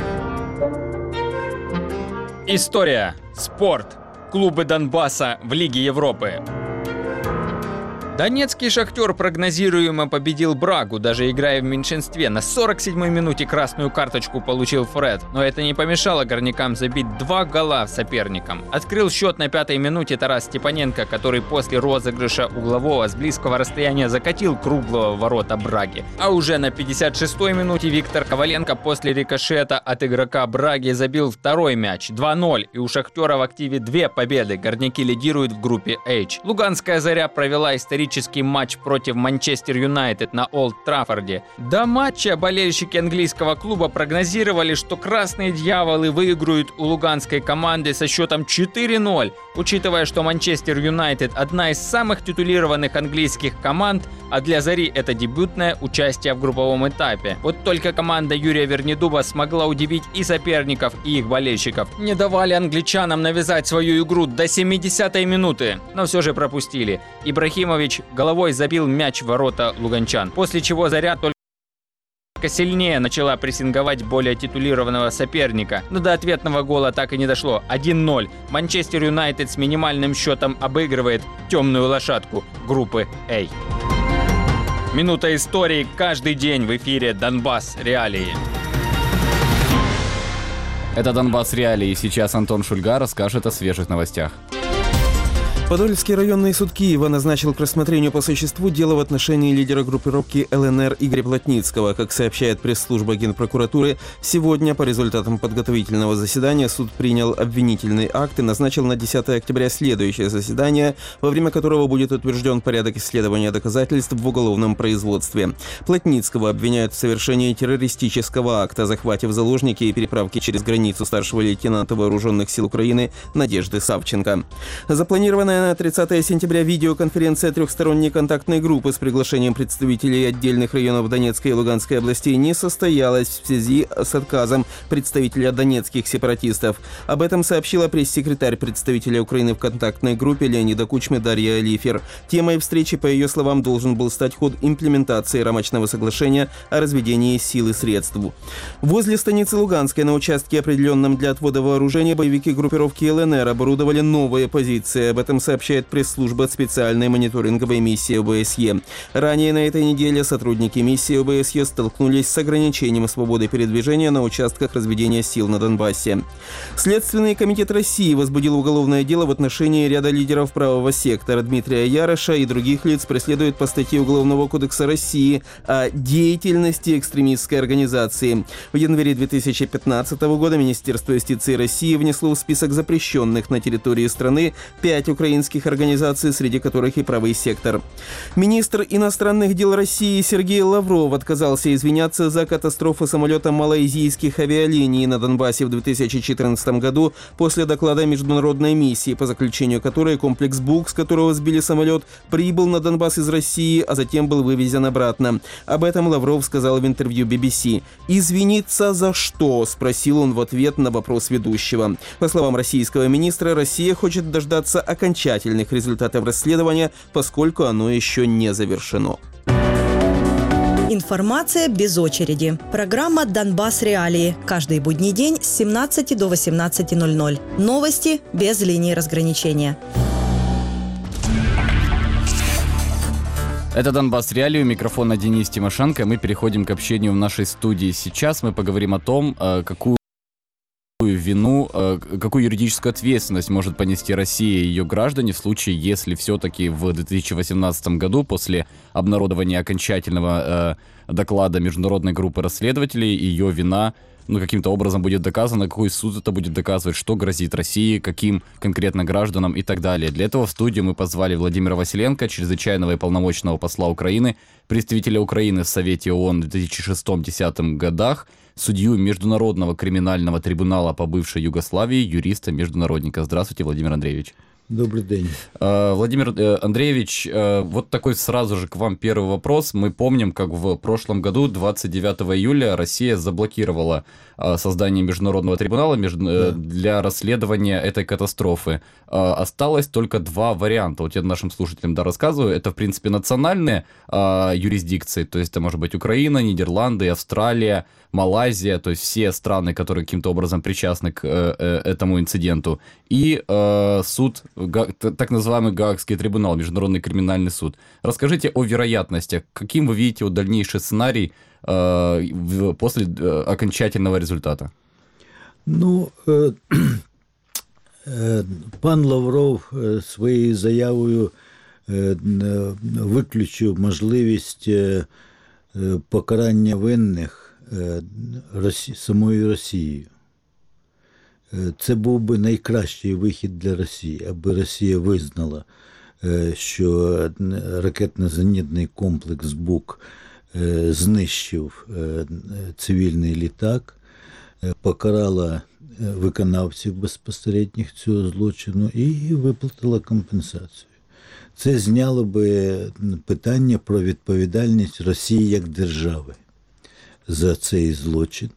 История, спорт, клубы Донбасса в Лиге Европы. Донецкий «Шахтер» прогнозируемо победил Брагу, даже играя в меньшинстве. На сорок седьмой минуте красную карточку получил Фред, но это не помешало горнякам забить два гола соперникам. Открыл счет на пятой минуте Тарас Степаненко, который после розыгрыша углового с близкого расстояния закатил круглого ворота Браги. А уже на пятьдесят шестой минуте Виктор Коваленко после рикошета от игрока Браги забил второй мяч. два ноль, и у «Шахтера» в активе две победы. Горняки лидируют в группе H. Луганская «Заря» провела исторический матч против Манчестер Юнайтед на Олд Траффорде. До матча болельщики английского клуба прогнозировали, что красные дьяволы выиграют у луганской команды со счетом четыре ноль. Учитывая, что Манчестер Юнайтед одна из самых титулированных английских команд, а для «Зари» это дебютное участие в групповом этапе. Вот только команда Юрия Вернедуба смогла удивить и соперников, и их болельщиков. Не давали англичанам навязать свою игру до семидесятой минуты, но все же пропустили. Ибрахимович головой забил мяч в ворота луганчан, после чего «Заря» только сильнее начала прессинговать более титулированного соперника, но до ответного гола так и не дошло. один ноль. Манчестер Юнайтед с минимальным счетом обыгрывает темную лошадку группы А. Минута истории каждый день в эфире «Донбасс Реалии». Это «Донбасс Реалии», и сейчас Антон Шульга расскажет о свежих новостях. Подольский районный суд Киева назначил к рассмотрению по существу дело в отношении лидера группировки ЛНР Игоря Плотницкого. Как сообщает пресс-служба Генпрокуратуры, сегодня по результатам подготовительного заседания суд принял обвинительный акт и назначил на десятое октября следующее заседание, во время которого будет утвержден порядок исследования доказательств в уголовном производстве. Плотницкого обвиняют в совершении террористического акта, захвате в заложники и переправке через границу старшего лейтенанта Вооруженных сил Украины Надежды Савченко. Запланированная на тридцатое сентября видеоконференция трехсторонней контактной группы с приглашением представителей отдельных районов Донецкой и Луганской областей не состоялась в связи с отказом представителя донецких сепаратистов. Об этом сообщила пресс-секретарь представителя Украины в контактной группе Леонида Кучмы Дарья Алифер. Темой встречи, по ее словам, должен был стать ход имплементации рамочного соглашения о разведении сил и средств. Возле станицы Луганской на участке, определенном для отвода вооружения, боевики группировки ЛНР оборудовали новые позиции. Об этом сообщает пресс-служба специальной мониторинговой миссии ОБСЕ. Ранее на этой неделе сотрудники миссии ОБСЕ столкнулись с ограничением свободы передвижения на участках разведения сил на Донбассе. Следственный комитет России возбудил уголовное дело в отношении ряда лидеров правого сектора. Дмитрия Яроша и других лиц преследуют по статье Уголовного кодекса России о деятельности экстремистской организации. В январе две тысячи пятнадцатого года Министерство юстиции России внесло в список запрещенных на территории страны пять украинских организаций, среди которых и правый сектор. Министр иностранных дел России Сергей Лавров отказался извиняться за катастрофу самолета малайзийских авиалиний на Донбассе в две тысячи четырнадцатом году после доклада международной миссии, по заключению которой комплекс «Бук», с которого сбили самолет, прибыл на Донбасс из России, а затем был вывезен обратно. Об этом Лавров сказал в интервью би би си. «Извиниться за что?» – спросил он в ответ на вопрос ведущего. По словам российского министра, Россия хочет дождаться окончательных результатов расследования, поскольку оно еще не завершено. Информация без очереди. Программа «Донбасс Реалии». Каждый будний день с семнадцати до восемнадцати ноль-ноль. Новости без линии разграничения. Это «Донбасс Реалии», у микрофона Денис Тимошенко. Мы переходим к общению в нашей студии. Сейчас мы поговорим о том, какую вину, какую юридическую ответственность может понести Россия и ее граждане в случае, если все-таки в две тысячи восемнадцатом году, после обнародования окончательного э, доклада международной группы расследователей, ее вина ну, каким-то образом будет доказана, какой суд это будет доказывать, что грозит России, каким конкретно гражданам и так далее. Для этого в студию мы позвали Владимира Василенко, чрезвычайного и полномочного посла Украины, представителя Украины в Совете ООН в две тысячи шестом-две тысячи десятом годах, судью Международного криминального трибунала по бывшей Югославии, юриста-международника. Здравствуйте, Владимир Андреевич. Добрый день. Владимир Андреевич, вот такой сразу же к вам первый вопрос. Мы помним, как в прошлом году, двадцать девятого июля, Россия заблокировала создание Международного трибунала да. для расследования этой катастрофы. Осталось только два варианта. Вот я нашим слушателям да, рассказываю. Это, в принципе, национальные юрисдикции, то есть это может быть Украина, Нидерланды, Австралия, Малайзия, то есть все страны, которые каким-то образом причастны к э, этому инциденту, и э, суд, га, так называемый Гаагский трибунал, Международный криминальный суд. Расскажите о вероятностях, каким вы видите вот дальнейший сценарий э, в, после э, окончательного результата? Ну, е, е, пан Лавров е, своєю заявою е, виключив можливість е, покарання винних Росі... самою Росією. Це був би найкращий вихід для Росії, аби Росія визнала, що ракетно-зенітний комплекс БУК знищив цивільний літак, покарала виконавців безпосередніх цього злочину і виплатила компенсацію. Це зняло би питання про відповідальність Росії як держави за цей злочин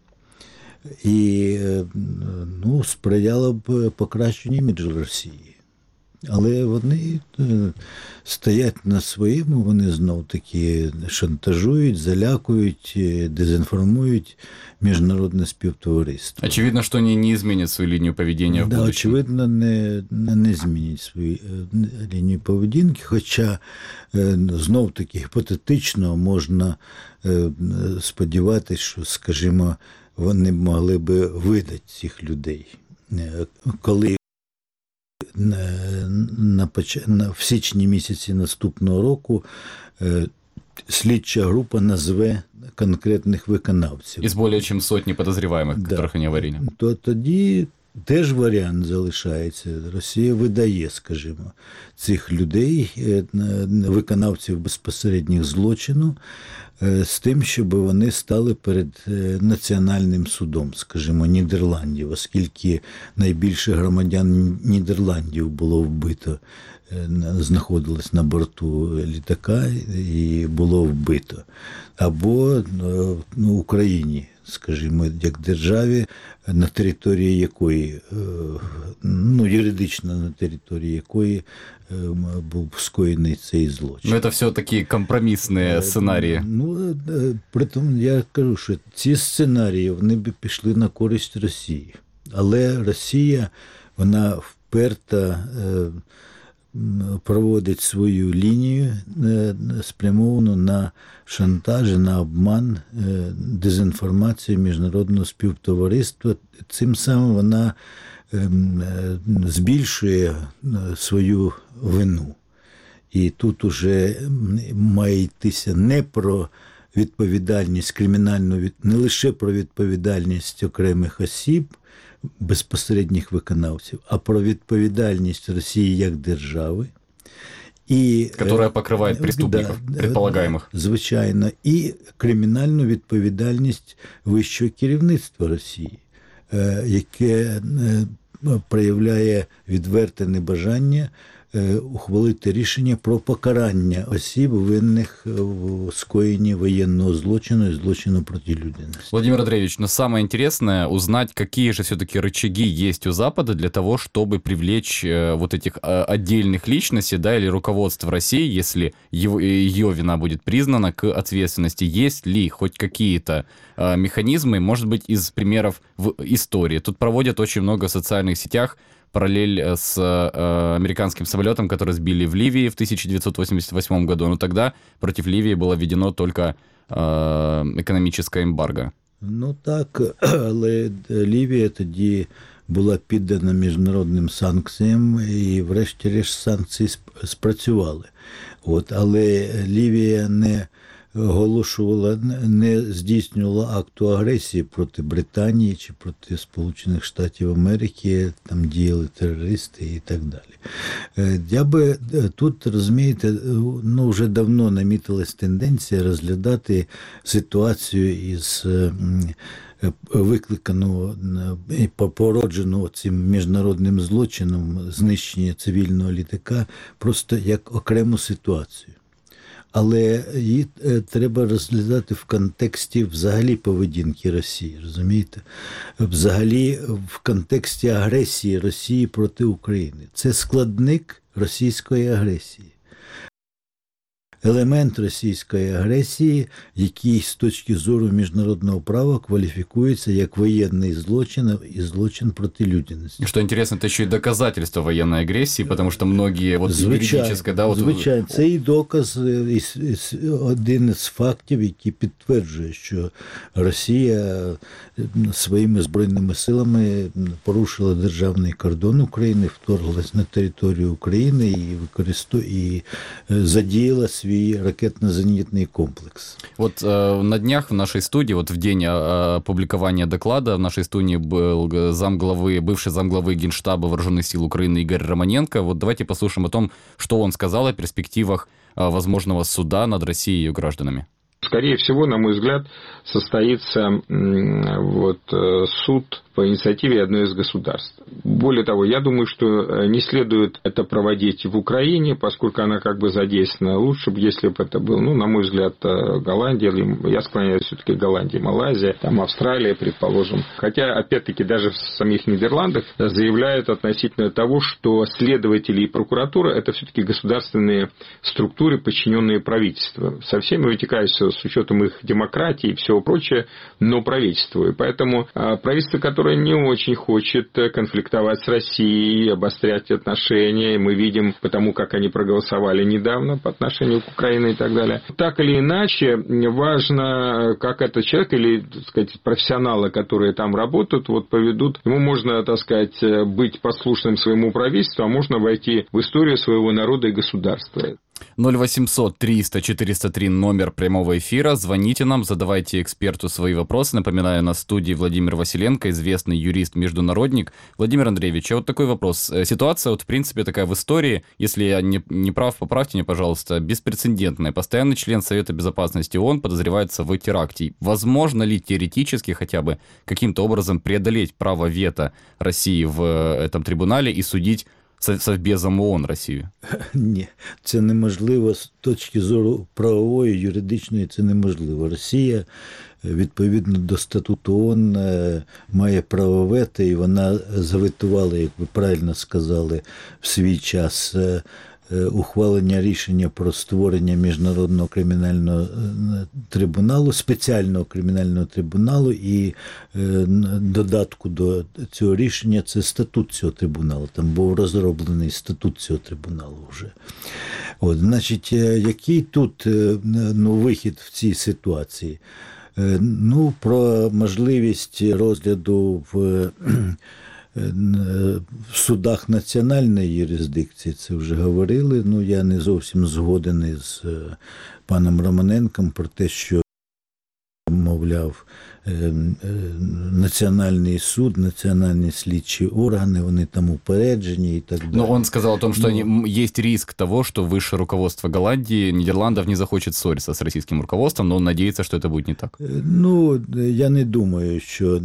і ну, сприяло б покращенню іміджу Росії. Але вони стоять на своєму, вони знов-таки шантажують, залякують, дезінформують міжнародне співтовариство. Очевидно, що вони не змінять свою лінію поведінки в да, будущем. Очевидно, не, не змінять свою лінію поведінки, хоча знов-таки гіпотетично можна сподіватися, що, скажімо, вони могли би видати цих людей. Коли на, на, в січні місяці наступного року е, слідча група назве конкретних виконавців. Із більше, ніж сотні підозрюваних, да. яких вони говорили. То тоді теж варіант залишається. Росія видає, скажімо, цих людей, е, виконавців безпосередніх злочину, з тим, щоб вони стали перед національним судом, скажімо, Нідерландів, оскільки найбільше громадян Нідерландів було вбито, знаходилось на борту літака і було вбито. Або ну, Україні, скажімо, як державі, на території якої, ну, юридично на території якої був скоєний цей злочин. Ну, це все такі компромісні сценарії. Ну, при тому я кажу, що ці сценарії, вони б пішли на користь Росії. Але Росія, вона вперто проводить свою лінію, спрямовану на шантаж, на обман, дезінформацію міжнародного співтовариства. Цим самим вона збільшує свою вину. І тут уже має йтися не про відповідальність кримінальну, не лише про відповідальність окремих осіб, безпосередніх виконавців, а про відповідальність Росії як держави. І, Которая покриває преступників, да, предполагаемых. Звичайно. І кримінальну відповідальність вищого керівництва Росії, яке проявляє відверте небажання ухвалити рішення про покарання осіб, винних в скоєнні воєнного злочину и злочину против людяности. Владимир Андреевич, но самое интересное узнать, какие же все-таки рычаги есть у Запада для того, чтобы привлечь вот этих отдельных личностей, да, или руководство России, если его, ее вина будет признана, к ответственности. Есть ли хоть какие-то механизмы, может быть, из примеров в истории? Тут проводят очень много в социальных сетях параллель с э, американским самолетом, который сбили в Ливии в тысяча девятьсот восемьдесят восьмом году. Но тогда против Ливии было введено только э, экономическое эмбарго. Ну так, але Лівія тоді була піддана міжнародним санкціям і врешті-решт санкції спрацювали. От, але Лівія не оголошувала, не здійснювала акту агресії проти Британії чи проти Сполучених Штатів Америки, там діяли терористи і так далі. Я би тут, розумієте, ну, вже давно намітилась тенденція розглядати ситуацію із викликану, породжену цим міжнародним злочином знищення цивільного літака просто як окрему ситуацію. Але її треба розглядати в контексті взагалі поведінки Росії, розумієте? Взагалі в контексті агресії Росії проти України. Це складник російської агресії. Елемент російської агресії, який з точки зору міжнародного права квалификуется як военный злочин и злочин проти людяности. Что интересно, это еще и доказательство военной агрессии, потому что многие вот юридическое, да, вот... Звичайно, це і доказ, один із фактів, який підтверджує, що Росія своїми збройними силами порушила державний кордон України, вторглась на територію України і використовує і задіяла свій ракетно-зенитный комплекс. Вот э, на днях в нашей студии, вот в день опубликования доклада, в нашей студии был замглавы, бывший замглавы Генштаба Вооруженных сил Украины Игорь Романенко. Вот давайте послушаем о том, что он сказал о перспективах э, возможного суда над Россией и ее гражданами. Скорее всего, на мой взгляд, состоится вот, суд по инициативе одной из государств. Более того, я думаю, что не следует это проводить в Украине, поскольку она как бы задействована. Лучше бы, если бы это был, ну, на мой взгляд, Голландия, я склоняюсь все-таки к Голландии, Малайзия, там Австралия, предположим. Хотя, опять-таки, даже в самих Нидерландах заявляют относительно того, что следователи и прокуратура – это все-таки государственные структуры, подчиненные правительству. Со всеми вытекающими с учетом их демократии и всего прочего, но правительству. И поэтому правительство, которое не очень хочет конфликтовать с Россией, обострять отношения, мы видим потому, как они проголосовали недавно по отношению к Украине и так далее. Так или иначе, важно, как этот человек или, так сказать, профессионалы, которые там работают, вот поведут, ему можно, так сказать, быть послушным своему правительству, а можно войти в историю своего народа и государства. ноль восемьсот триста четыреста три номер прямого эфира. Звоните нам, задавайте эксперту свои вопросы. Напоминаю, на студии Владимир Василенко, известный юрист-международник. Владимир Андреевич, а вот такой вопрос. Ситуация, вот в принципе, такая в истории, если я не, не прав, поправьте меня, пожалуйста, беспрецедентная. Постоянный член Совета Безопасности ООН подозревается в теракте. Возможно ли теоретически хотя бы каким-то образом преодолеть право вето России в этом трибунале и судить Совбезом ООН Росію? Ні, це неможливо з точки зору правової, юридичної, це неможливо. Росія, відповідно до статуту ООН, має право вето, і вона заветувала, як ви правильно сказали, в свій час ухвалення рішення про створення міжнародного кримінального трибуналу, спеціального кримінального трибуналу, і додатку до цього рішення це статут цього трибуналу. Там був розроблений статут цього трибуналу вже. От, значить, який тут ну, вихід в цій ситуації? Ну, про можливість розгляду в в судах національної юрисдикції, це вже говорили, ну я не зовсім згоден із паном Романенком про те, що, мовляв, национальный суд, национальные слідчі органы, вони там упереджені и так далее. Но он сказал о том, что Но... есть риск того, что высшее руководство Голландии, Нидерландов не захочет ссориться с российским руководством, но он надеется, что это будет не так. Ну, я не думаю, що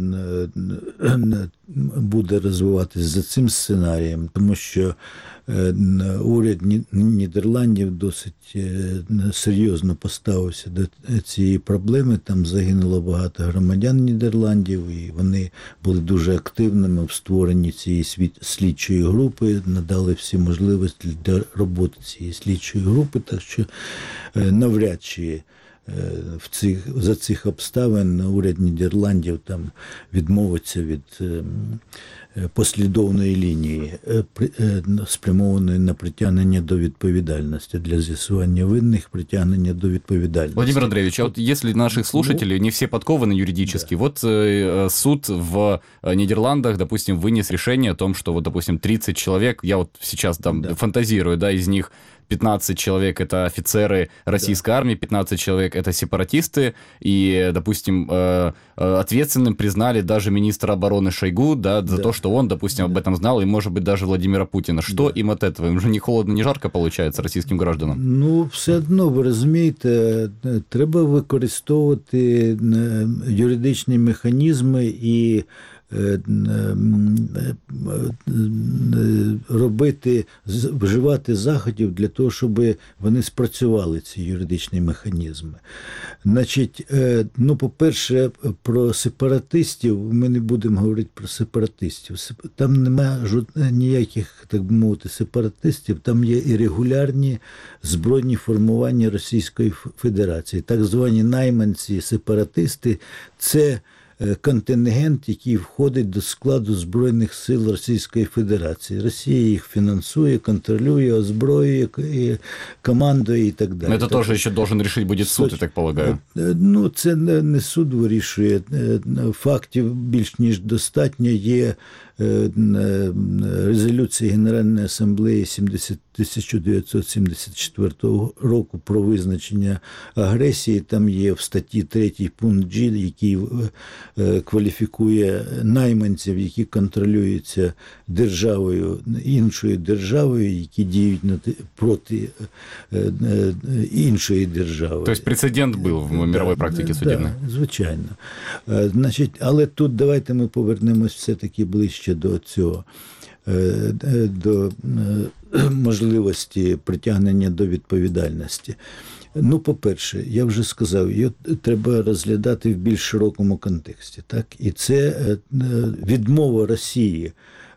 буде розвиватися за цим сценарієм, тому що уряд Нідерландів досить серйозно поставився до цієї проблеми. Там загинуло багато громадян Нідерландів, і вони були дуже активними в створенні цієї слідчої групи, надали всі можливості для роботи цієї слідчої групи, так що навряд чи в цих, за цих обставин уряд Нідерландів там відмовиться від послідовної лінії, спрямованої на притягнення до відповідальності, для з'ясування винних, притягнення до відповідальності. Владимир Андреевич, а вот если наших слушателей не все подкованы юридически, да. Вот э, суд в Нидерландах, допустим, вынес решение о том, что вот, допустим, тридцать человек, я вот сейчас там да. фантазирую, да, из них пятнадцать человек это офицеры российской да. армии, пятнадцать человек это сепаратисты, и, допустим, ответственным признали даже министра обороны Шойгу, да, за да. то, что он, допустим, да. об этом знал, и, может быть, даже Владимира Путина. Что да. им от этого? Им же не холодно, не жарко получается российським гражданам? Ну, все одно, ви розумієте, треба використовувати юридичні механізми і робити, вживати заходів для того, щоб вони спрацювали, ці юридичні механізми. Значить, ну, по-перше, про сепаратистів, ми не будемо говорити про сепаратистів. Там немає ніяких, так би мовити, сепаратистів, там є і регулярні збройні формування Російської Федерації. Так звані найманці, сепаратисти – це контингент, який входить до складу Збройних сил Російської Федерації. Росія їх фінансує, контролює, озброює, командує і так далі. Це теж ще должен рішити буде суд, я так полагаю. Ну, це не суд вирішує. Фактів більш ніж достатньо. Є резолюція Генеральної асамблеї тисяча дев'ятсот сімдесят четвертого року про визначення агресії. Там є в статті третій пункт G, який кваліфікує найманців, які контролюються державою, іншою державою, які діють проти іншої держави. Тобто прецедент був в мировій практиці судебної? Так, звичайно. Значить, але тут давайте ми повернемось все-таки ближче до цього, до можливості притягнення до відповідальності. Ну, по-перше, я вже сказав, її треба розглядати в більш широкому контексті. Так? І це відмова Росії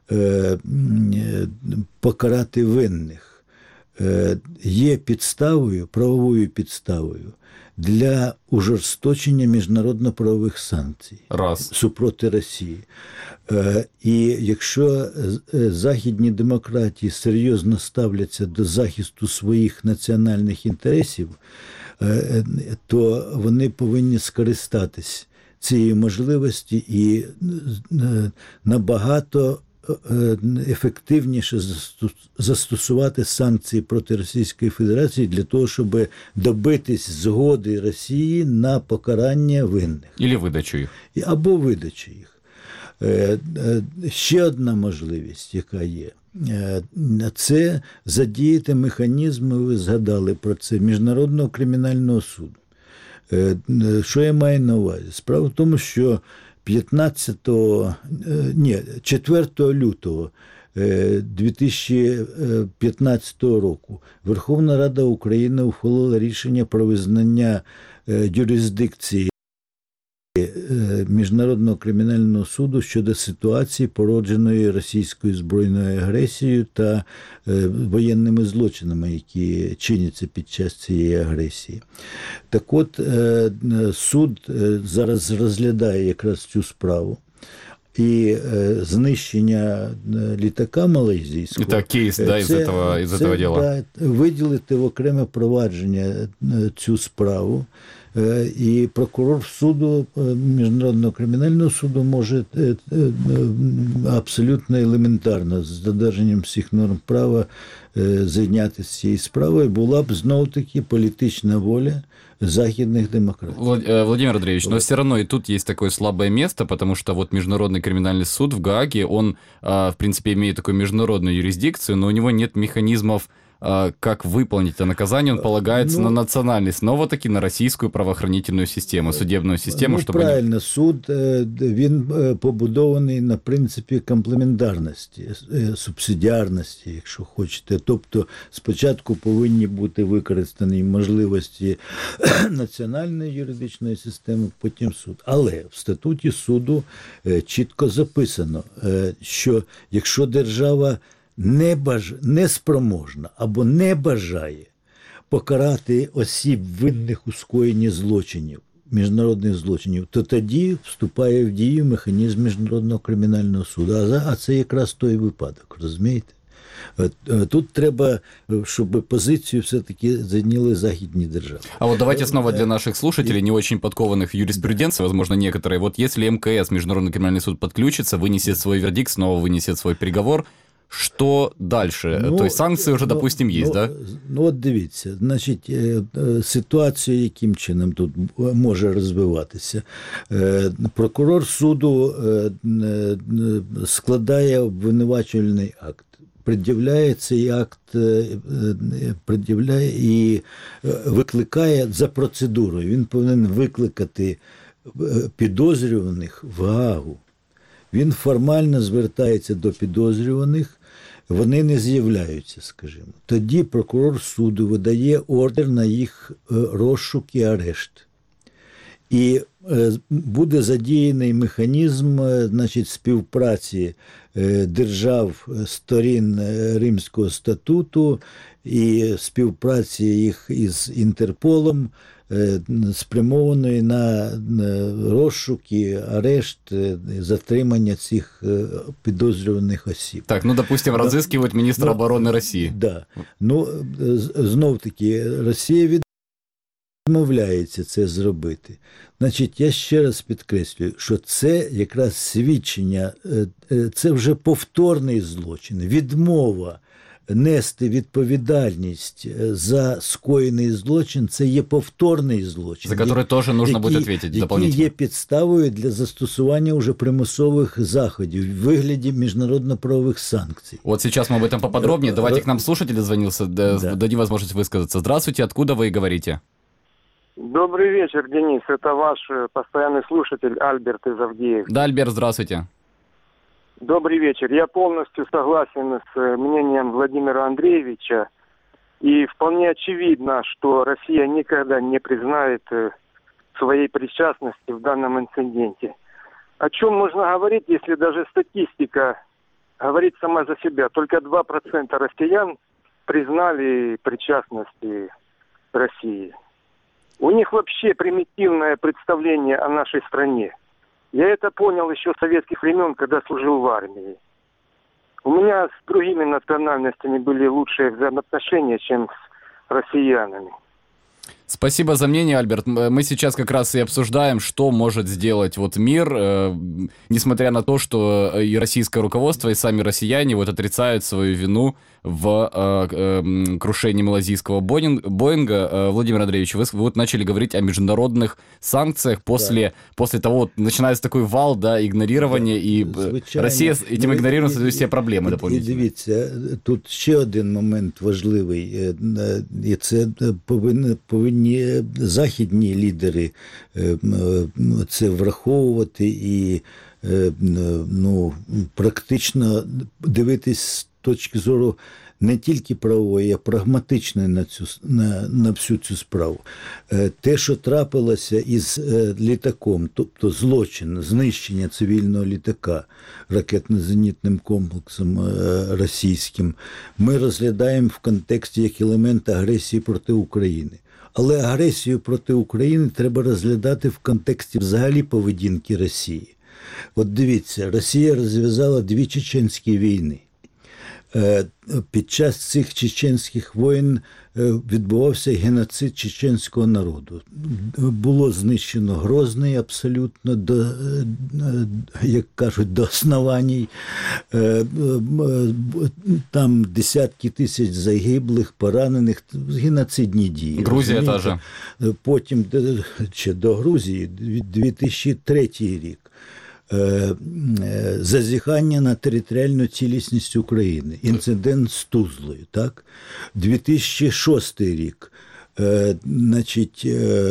покарати винних є підставою, правовою підставою для ужорсточення міжнародно-правових санкцій Раз. супроти Росії. І якщо західні демократії серйозно ставляться до захисту своїх національних інтересів, то вони повинні скористатись цією можливості і набагато ефективніше застосувати санкції проти Російської Федерації для того, щоб добитись згоди Росії на покарання винних. Або видачу їх. Або видачу їх. Ще одна можливість, яка є, це задіяти механізми, ви згадали про це, Міжнародного кримінального суду. Що я маю на увазі? Справа в тому, що п'ятнадцятого, ні, четвертого лютого дві тисячі п'ятнадцятого року Верховна Рада України ухвалила рішення про визнання юрисдикції Міжнародного кримінального суду щодо ситуації, породженої російською збройною агресією та воєнними злочинами, які чиняться під час цієї агресії. Так от, суд зараз розглядає якраз цю справу. І знищення літака малайзійського. Це кейс, да, із цього, із цього діла. Да, виділити в окреме провадження цю справу. І прокурор суду, Міжнародного кримінального суду може абсолютно елементарно, з додержанням всіх норм права, зайнятися цією справою. Була б знов-таки політична воля західных демократий. Владимир Андреевич, вот. Но все равно и тут есть такое слабое место, потому что вот Международный криминальный суд в Гааге, он, в принципе, имеет такую международную юрисдикцию, но у него нет механизмов, как выполнить это наказание, он полагается ну, на национальный, снова-таки на российскую правоохранительную систему, судебную систему. Ну, чтобы правильно, не... суд, він побудований на принципі комплементарності, субсидіарності, якщо хочете. Тобто спочатку повинні бути використані можливості національної юридичної системи, потім суд. Але в статуті суду чітко записано, що якщо держава не, баж... не спроможна або не бажає покарати осіб, винних у скоєнні злочинів, міжнародних злочинів, то тоді вступає в дію механізм Міжнародного кримінального суду. А це якраз той випадок, розумієте? Тут треба, чтобы позицию все-таки заняли західні держави. А вот давайте снова для наших слушателей, не очень подкованных в юриспруденции, возможно, некоторые, вот если МКС, Международный криминальный суд, подключится, вынесет свой вердикт, снова вынесет свой приговор, Что дальше? Ну, То есть санкции вже, ну, допустим, є, ну, да? Ну, от дивіться, значить, ситуація яким чином тут може розвиватися. Прокурор суду складає обвинувачувальний акт. Пред'являє цей акт, пред'являє і викликає за процедурою. Він повинен викликати підозрюваних в Гаагу. Він формально звертається до підозрюваних, вони не з'являються, скажімо. Тоді прокурор суду видає ордер на їх розшук і арешт. І буде задіяний механізм, значить, співпраці держав сторін Римського статуту і співпраці їх із Інтерполом, спрямованої на розшук і арешт, затримання цих підозрюваних осіб. Так, ну, допустим, розыскивают міністра ну, оборони Росії. Да. Ну, знов-таки, Росія відмовляється це зробити. Значить, я ще раз підкреслюю, що це якраз свідчення, це вже повторний злочин, відмова нести відповідальність за скоєний злочин, це є повторний злочин. За який теж потрібно буде відповідати дополнительно. Який є підставою для застосування уже примусових заходів в вигляді міжнародно-правових санкцій. Вот сейчас мы об этом поподробнее. Давайте к нам слушатель дозвонился, да. Дадим возможность высказаться. Здравствуйте, откуда вы говорите? Добрый вечер, Денис. Это ваш постоянный слушатель Альберт из Авдеевки. Да, Альберт, здравствуйте. Добрый вечер. Я полностью согласен с мнением Владимира Андреевича. И вполне очевидно, что Россия никогда не признает своей причастности в данном инциденте. О чем можно говорить, если даже статистика говорит сама за себя? Только два процента россиян признали причастность России. У них вообще примитивное представление о нашей стране. Я это понял еще с советских времен, когда служил в армии. У меня с другими национальностями были лучшие взаимоотношения, чем с россиянами. Спасибо за мнение, Альберт. Мы сейчас как раз и обсуждаем, что может сделать вот мир, э, несмотря на то, что и российское руководство, и сами россияне вот отрицают свою вину в э, э, крушении малазийского Боинга. Э, Владимир Андреевич, вы, вы вот начали говорить о международных санкциях после, да. после того, вот, начинается такой вал, да, игнорирования, да, и звичайно. Россия этим игнорированием создает себе проблеми дополнительні. І дивіться, тут ще один момент важливий, і це повинні, повинні західні лідери це враховувати і ну, практично дивитись з точки зору не тільки правової, а прагматичної на, цю, на, на всю цю справу. Те, що трапилося із літаком, тобто злочин, знищення цивільного літака ракетно-зенітним комплексом російським, ми розглядаємо в контексті як елемент агресії проти України. Але агресію проти України треба розглядати в контексті взагалі поведінки Росії. От дивіться, Росія розв'язала дві чеченські війни. Під час цих чеченських воєн відбувався геноцид чеченського народу. Було знищено Грозний абсолютно, до, як кажуть, до основань. Там десятки тисяч загиблих, поранених, геноцидні дії. Грузія та же. Потім, ще до Грузії, дві тисячі третій рік. Зазіхання на територіальну цілісність України, інцидент з Тузлою, так? дві тисячі шостий рік, значить,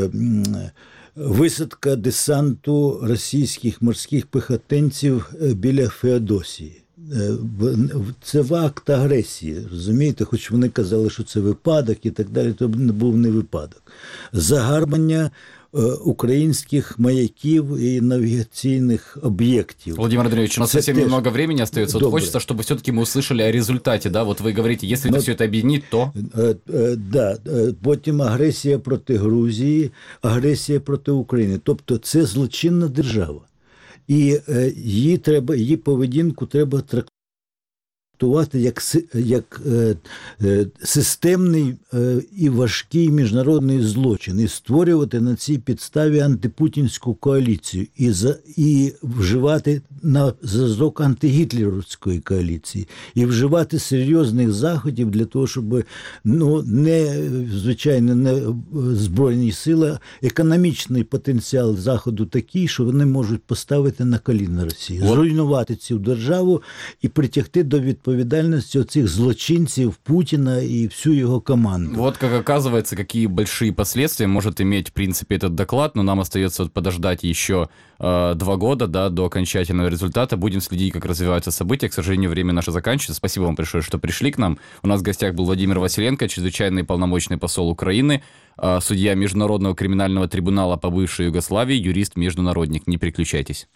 висадка десанту російських морських піхотинців біля Феодосії. Це в акт агресії, розумієте? Хоч вони казали, що це випадок і так далі, то був не випадок. Загарбання украинских маяків и навигационных объектов. Владимир Андреевич, у нас совсем немного времени остается. Вот хочется, чтобы все-таки мы услышали о результате, да? Вот вы говорите, если это все это объединить, то... Да, потім агресія проти Грузії, агресія проти України. Тобто це злочинна держава. І її треба, її поведінку треба трактувати як, як е, е, системний е, і важкий міжнародний злочин і створювати на цій підставі антипутінську коаліцію і, за, і вживати на зразок антигітлерівської коаліції і вживати серйозних заходів для того, щоб ну, не, звичайно, не Збройні сили, економічний потенціал Заходу такий, що вони можуть поставити на коліна Росію, зруйнувати цю державу і притягти до відповідальності оцих злочинців Путіна и всю его команду. Вот как оказывается, какие большие последствия может иметь, в принципе, этот доклад, но нам остается подождать еще э, два года, да, до окончательного результата. Будем следить, как развиваются события. К сожалению, время наше заканчивается. Спасибо вам большое, что пришли к нам. У нас в гостях был Владимир Василенко, чрезвычайный полномочный посол Украины, э, судья Международного криминального трибунала по бывшей Югославии, юрист-международник. Не переключайтесь.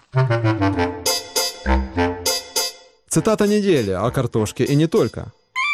Цитата недели о картошке и не только.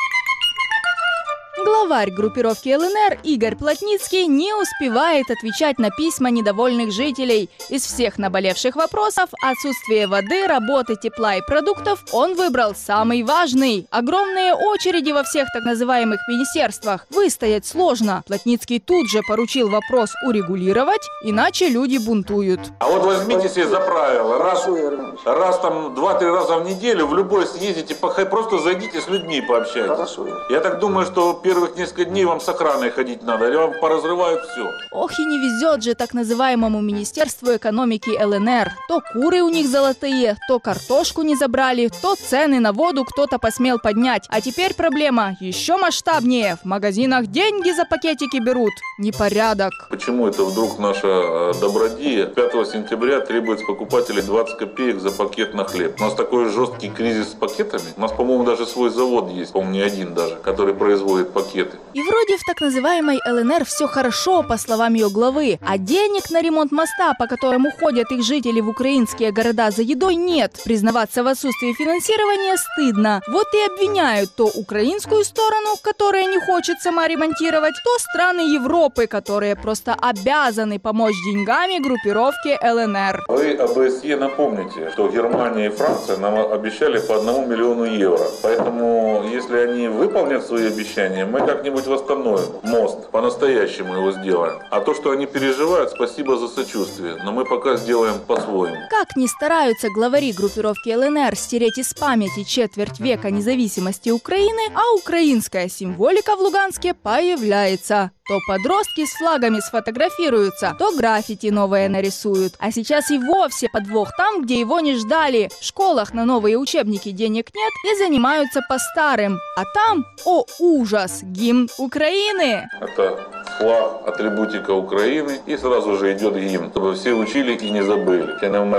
Главарь группировки ЛНР Игорь Плотницкий не успевает отвечать на письма недовольных жителей. Из всех наболевших вопросов – отсутствие воды, работы, тепла и продуктов – он выбрал самый важный. Огромные очереди во всех так называемых министерствах. Выстоять сложно. Плотницкий тут же поручил вопрос урегулировать, иначе люди бунтуют. А вот возьмите себе за правило, раз, раз там два-три раза в неделю в любой съездите, просто зайдите с людьми пообщайтесь. Хорошо. Я так думаю, что первых несколько дней вам с охраной ходить надо, или вам поразрывают все. Ох и не везет же так называемому Министерству экономики ЛНР. То куры у них золотые, то картошку не забрали, то цены на воду кто-то посмел поднять. А теперь проблема еще масштабнее. В магазинах деньги за пакетики берут. Непорядок. Почему это вдруг наша добродея пятого сентября требует с покупателей двадцать копеек за пакет на хлеб? У нас такой жесткий кризис с пакетами. У нас, по-моему, даже свой завод есть, по-моему, не один даже, который производит пакеты. И вроде в так называемой ЛНР все хорошо, по словам ее главы, а денег на ремонт моста, по которому ходят их жители в украинские города за едой, нет. Признаваться в отсутствии финансирования стыдно. Вот и обвиняют то украинскую сторону, которая не хочет сама ремонтировать, то страны Европы, которые просто обязаны помочь деньгами группировке ЛНР. Вы ОБСЕ напомните, что Германия и Франция нам обещали по одному миллиону евро. Поэтому, если они выполнят свои обещания, мы как-нибудь восстановим мост, по-настоящему его сделаем. А то, что они переживают, спасибо за сочувствие, но мы пока сделаем по-своему. Как ни стараются главари группировки ЛНР стереть из памяти четверть века независимости Украины, а украинская символика в Луганске появляется. То подростки с флагами сфотографируются, то граффити новое нарисуют. А сейчас и вовсе подвох там, где его не ждали. В школах на новые учебники денег нет и занимаются по старым. А там, о ужас, гимн Украины. Это флаг, атрибутика Украины, и сразу же идет гимн, чтобы все учили и не забыли.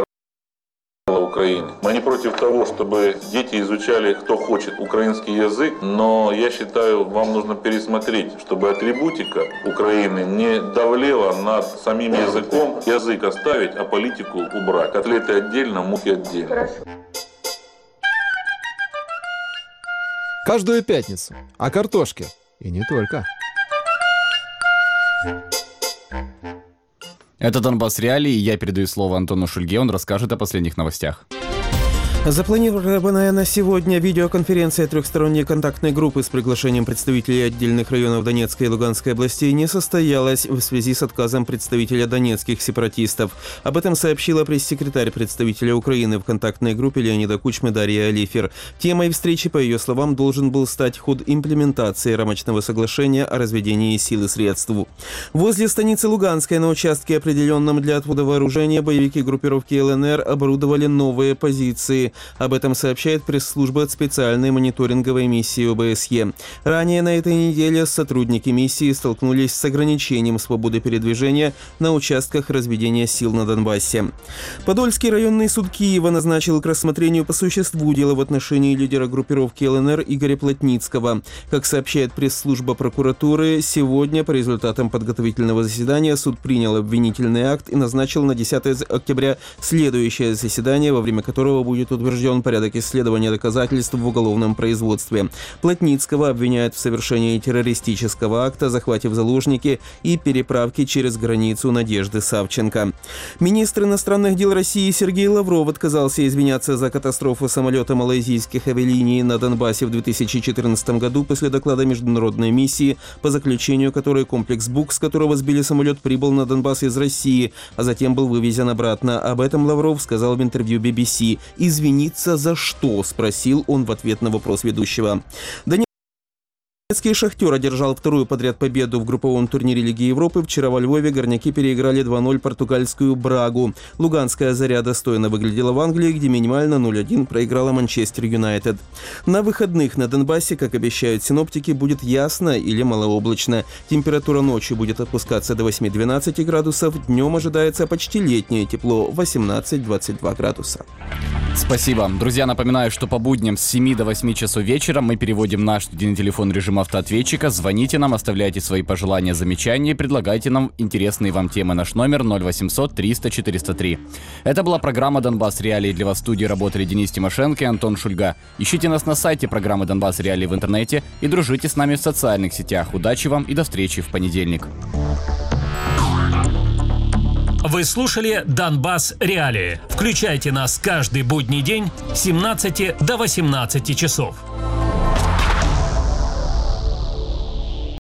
Украины. Мы не против того, чтобы дети изучали, кто хочет, украинский язык, но я считаю, вам нужно пересмотреть, чтобы атрибутика Украины не давлела над самим языком. Язык оставить, а политику убрать. Котлеты отдельно, мухи отдельно. Каждую пятницу о картошке и не только. Это Донбасс Реалии, я передаю слово Антону Шульге, он расскажет о последних новостях. Запланированная на сегодня видеоконференция трехсторонней контактной группы с приглашением представителей отдельных районов Донецкой и Луганской областей не состоялась в связи с отказом представителя донецких сепаратистов. Об этом сообщила пресс-секретарь представителя Украины в контактной группе Леонида Кучмы Дарья Алифер. Темой встречи, по ее словам, должен был стать ход имплементации рамочного соглашения о разведении сил и средств. Возле станицы Луганской на участке, определенном для отвода вооружения, боевики группировки ЛНР оборудовали новые позиции. Об этом сообщает пресс-служба специальной мониторинговой миссии ОБСЕ. Ранее на этой неделе сотрудники миссии столкнулись с ограничением свободы передвижения на участках разведения сил на Донбассе. Подольский районный суд Киева назначил к рассмотрению по существу дело в отношении лидера группировки ЛНР Игоря Плотницкого. Как сообщает пресс-служба прокуратуры, сегодня по результатам подготовительного заседания суд принял обвинительный акт и назначил на десятое октября следующее заседание, во время которого будет утвержден порядок исследования доказательств в уголовном производстве. Плотницкого обвиняют в совершении террористического акта, захвате в заложники и переправке через границу Надежды Савченко. Министр иностранных дел России Сергей Лавров отказался извиняться за катастрофу самолета малайзийских авиалиний на Донбассе в две тысячи четырнадцатом году после доклада международной миссии, по заключению которой комплекс «Бук», с которого сбили самолет, прибыл на Донбасс из России, а затем был вывезен обратно. Об этом Лавров сказал в интервью би би си. «Извиниться за что?» – спросил он в ответ на вопрос ведущего. Донецкий «Шахтер» одержал вторую подряд победу в групповом турнире Лиги Европы. Вчера во Львове горняки переиграли два ноль португальскую «Брагу». Луганская «Заря» достойно выглядела в Англии, где минимально ноль один проиграла Манчестер Юнайтед. На выходных на Донбассе, как обещают синоптики, будет ясно или малооблачно. Температура ночью будет опускаться до восьми-двенадцати градусов. Днем ожидается почти летнее тепло – восемнадцать-двадцать два градуса. Спасибо. Друзья, напоминаю, что по будням с семи до восьми часов вечера мы переводим наш студийный телефон в режим автоответчика. Звоните нам, оставляйте свои пожелания, замечания, предлагайте нам интересные вам темы. Наш номер ноль восемьсот триста четыреста три. Это была программа «Донбасс Реалии». Для вас в студии работали Денис Тимошенко и Антон Шульга. Ищите нас на сайте программы «Донбасс Реалии» в интернете и дружите с нами в социальных сетях. Удачи вам и до встречи в понедельник. Вы слушали «Донбасс Реалии». Включайте нас каждый будний день с семнадцати до восемнадцати часов.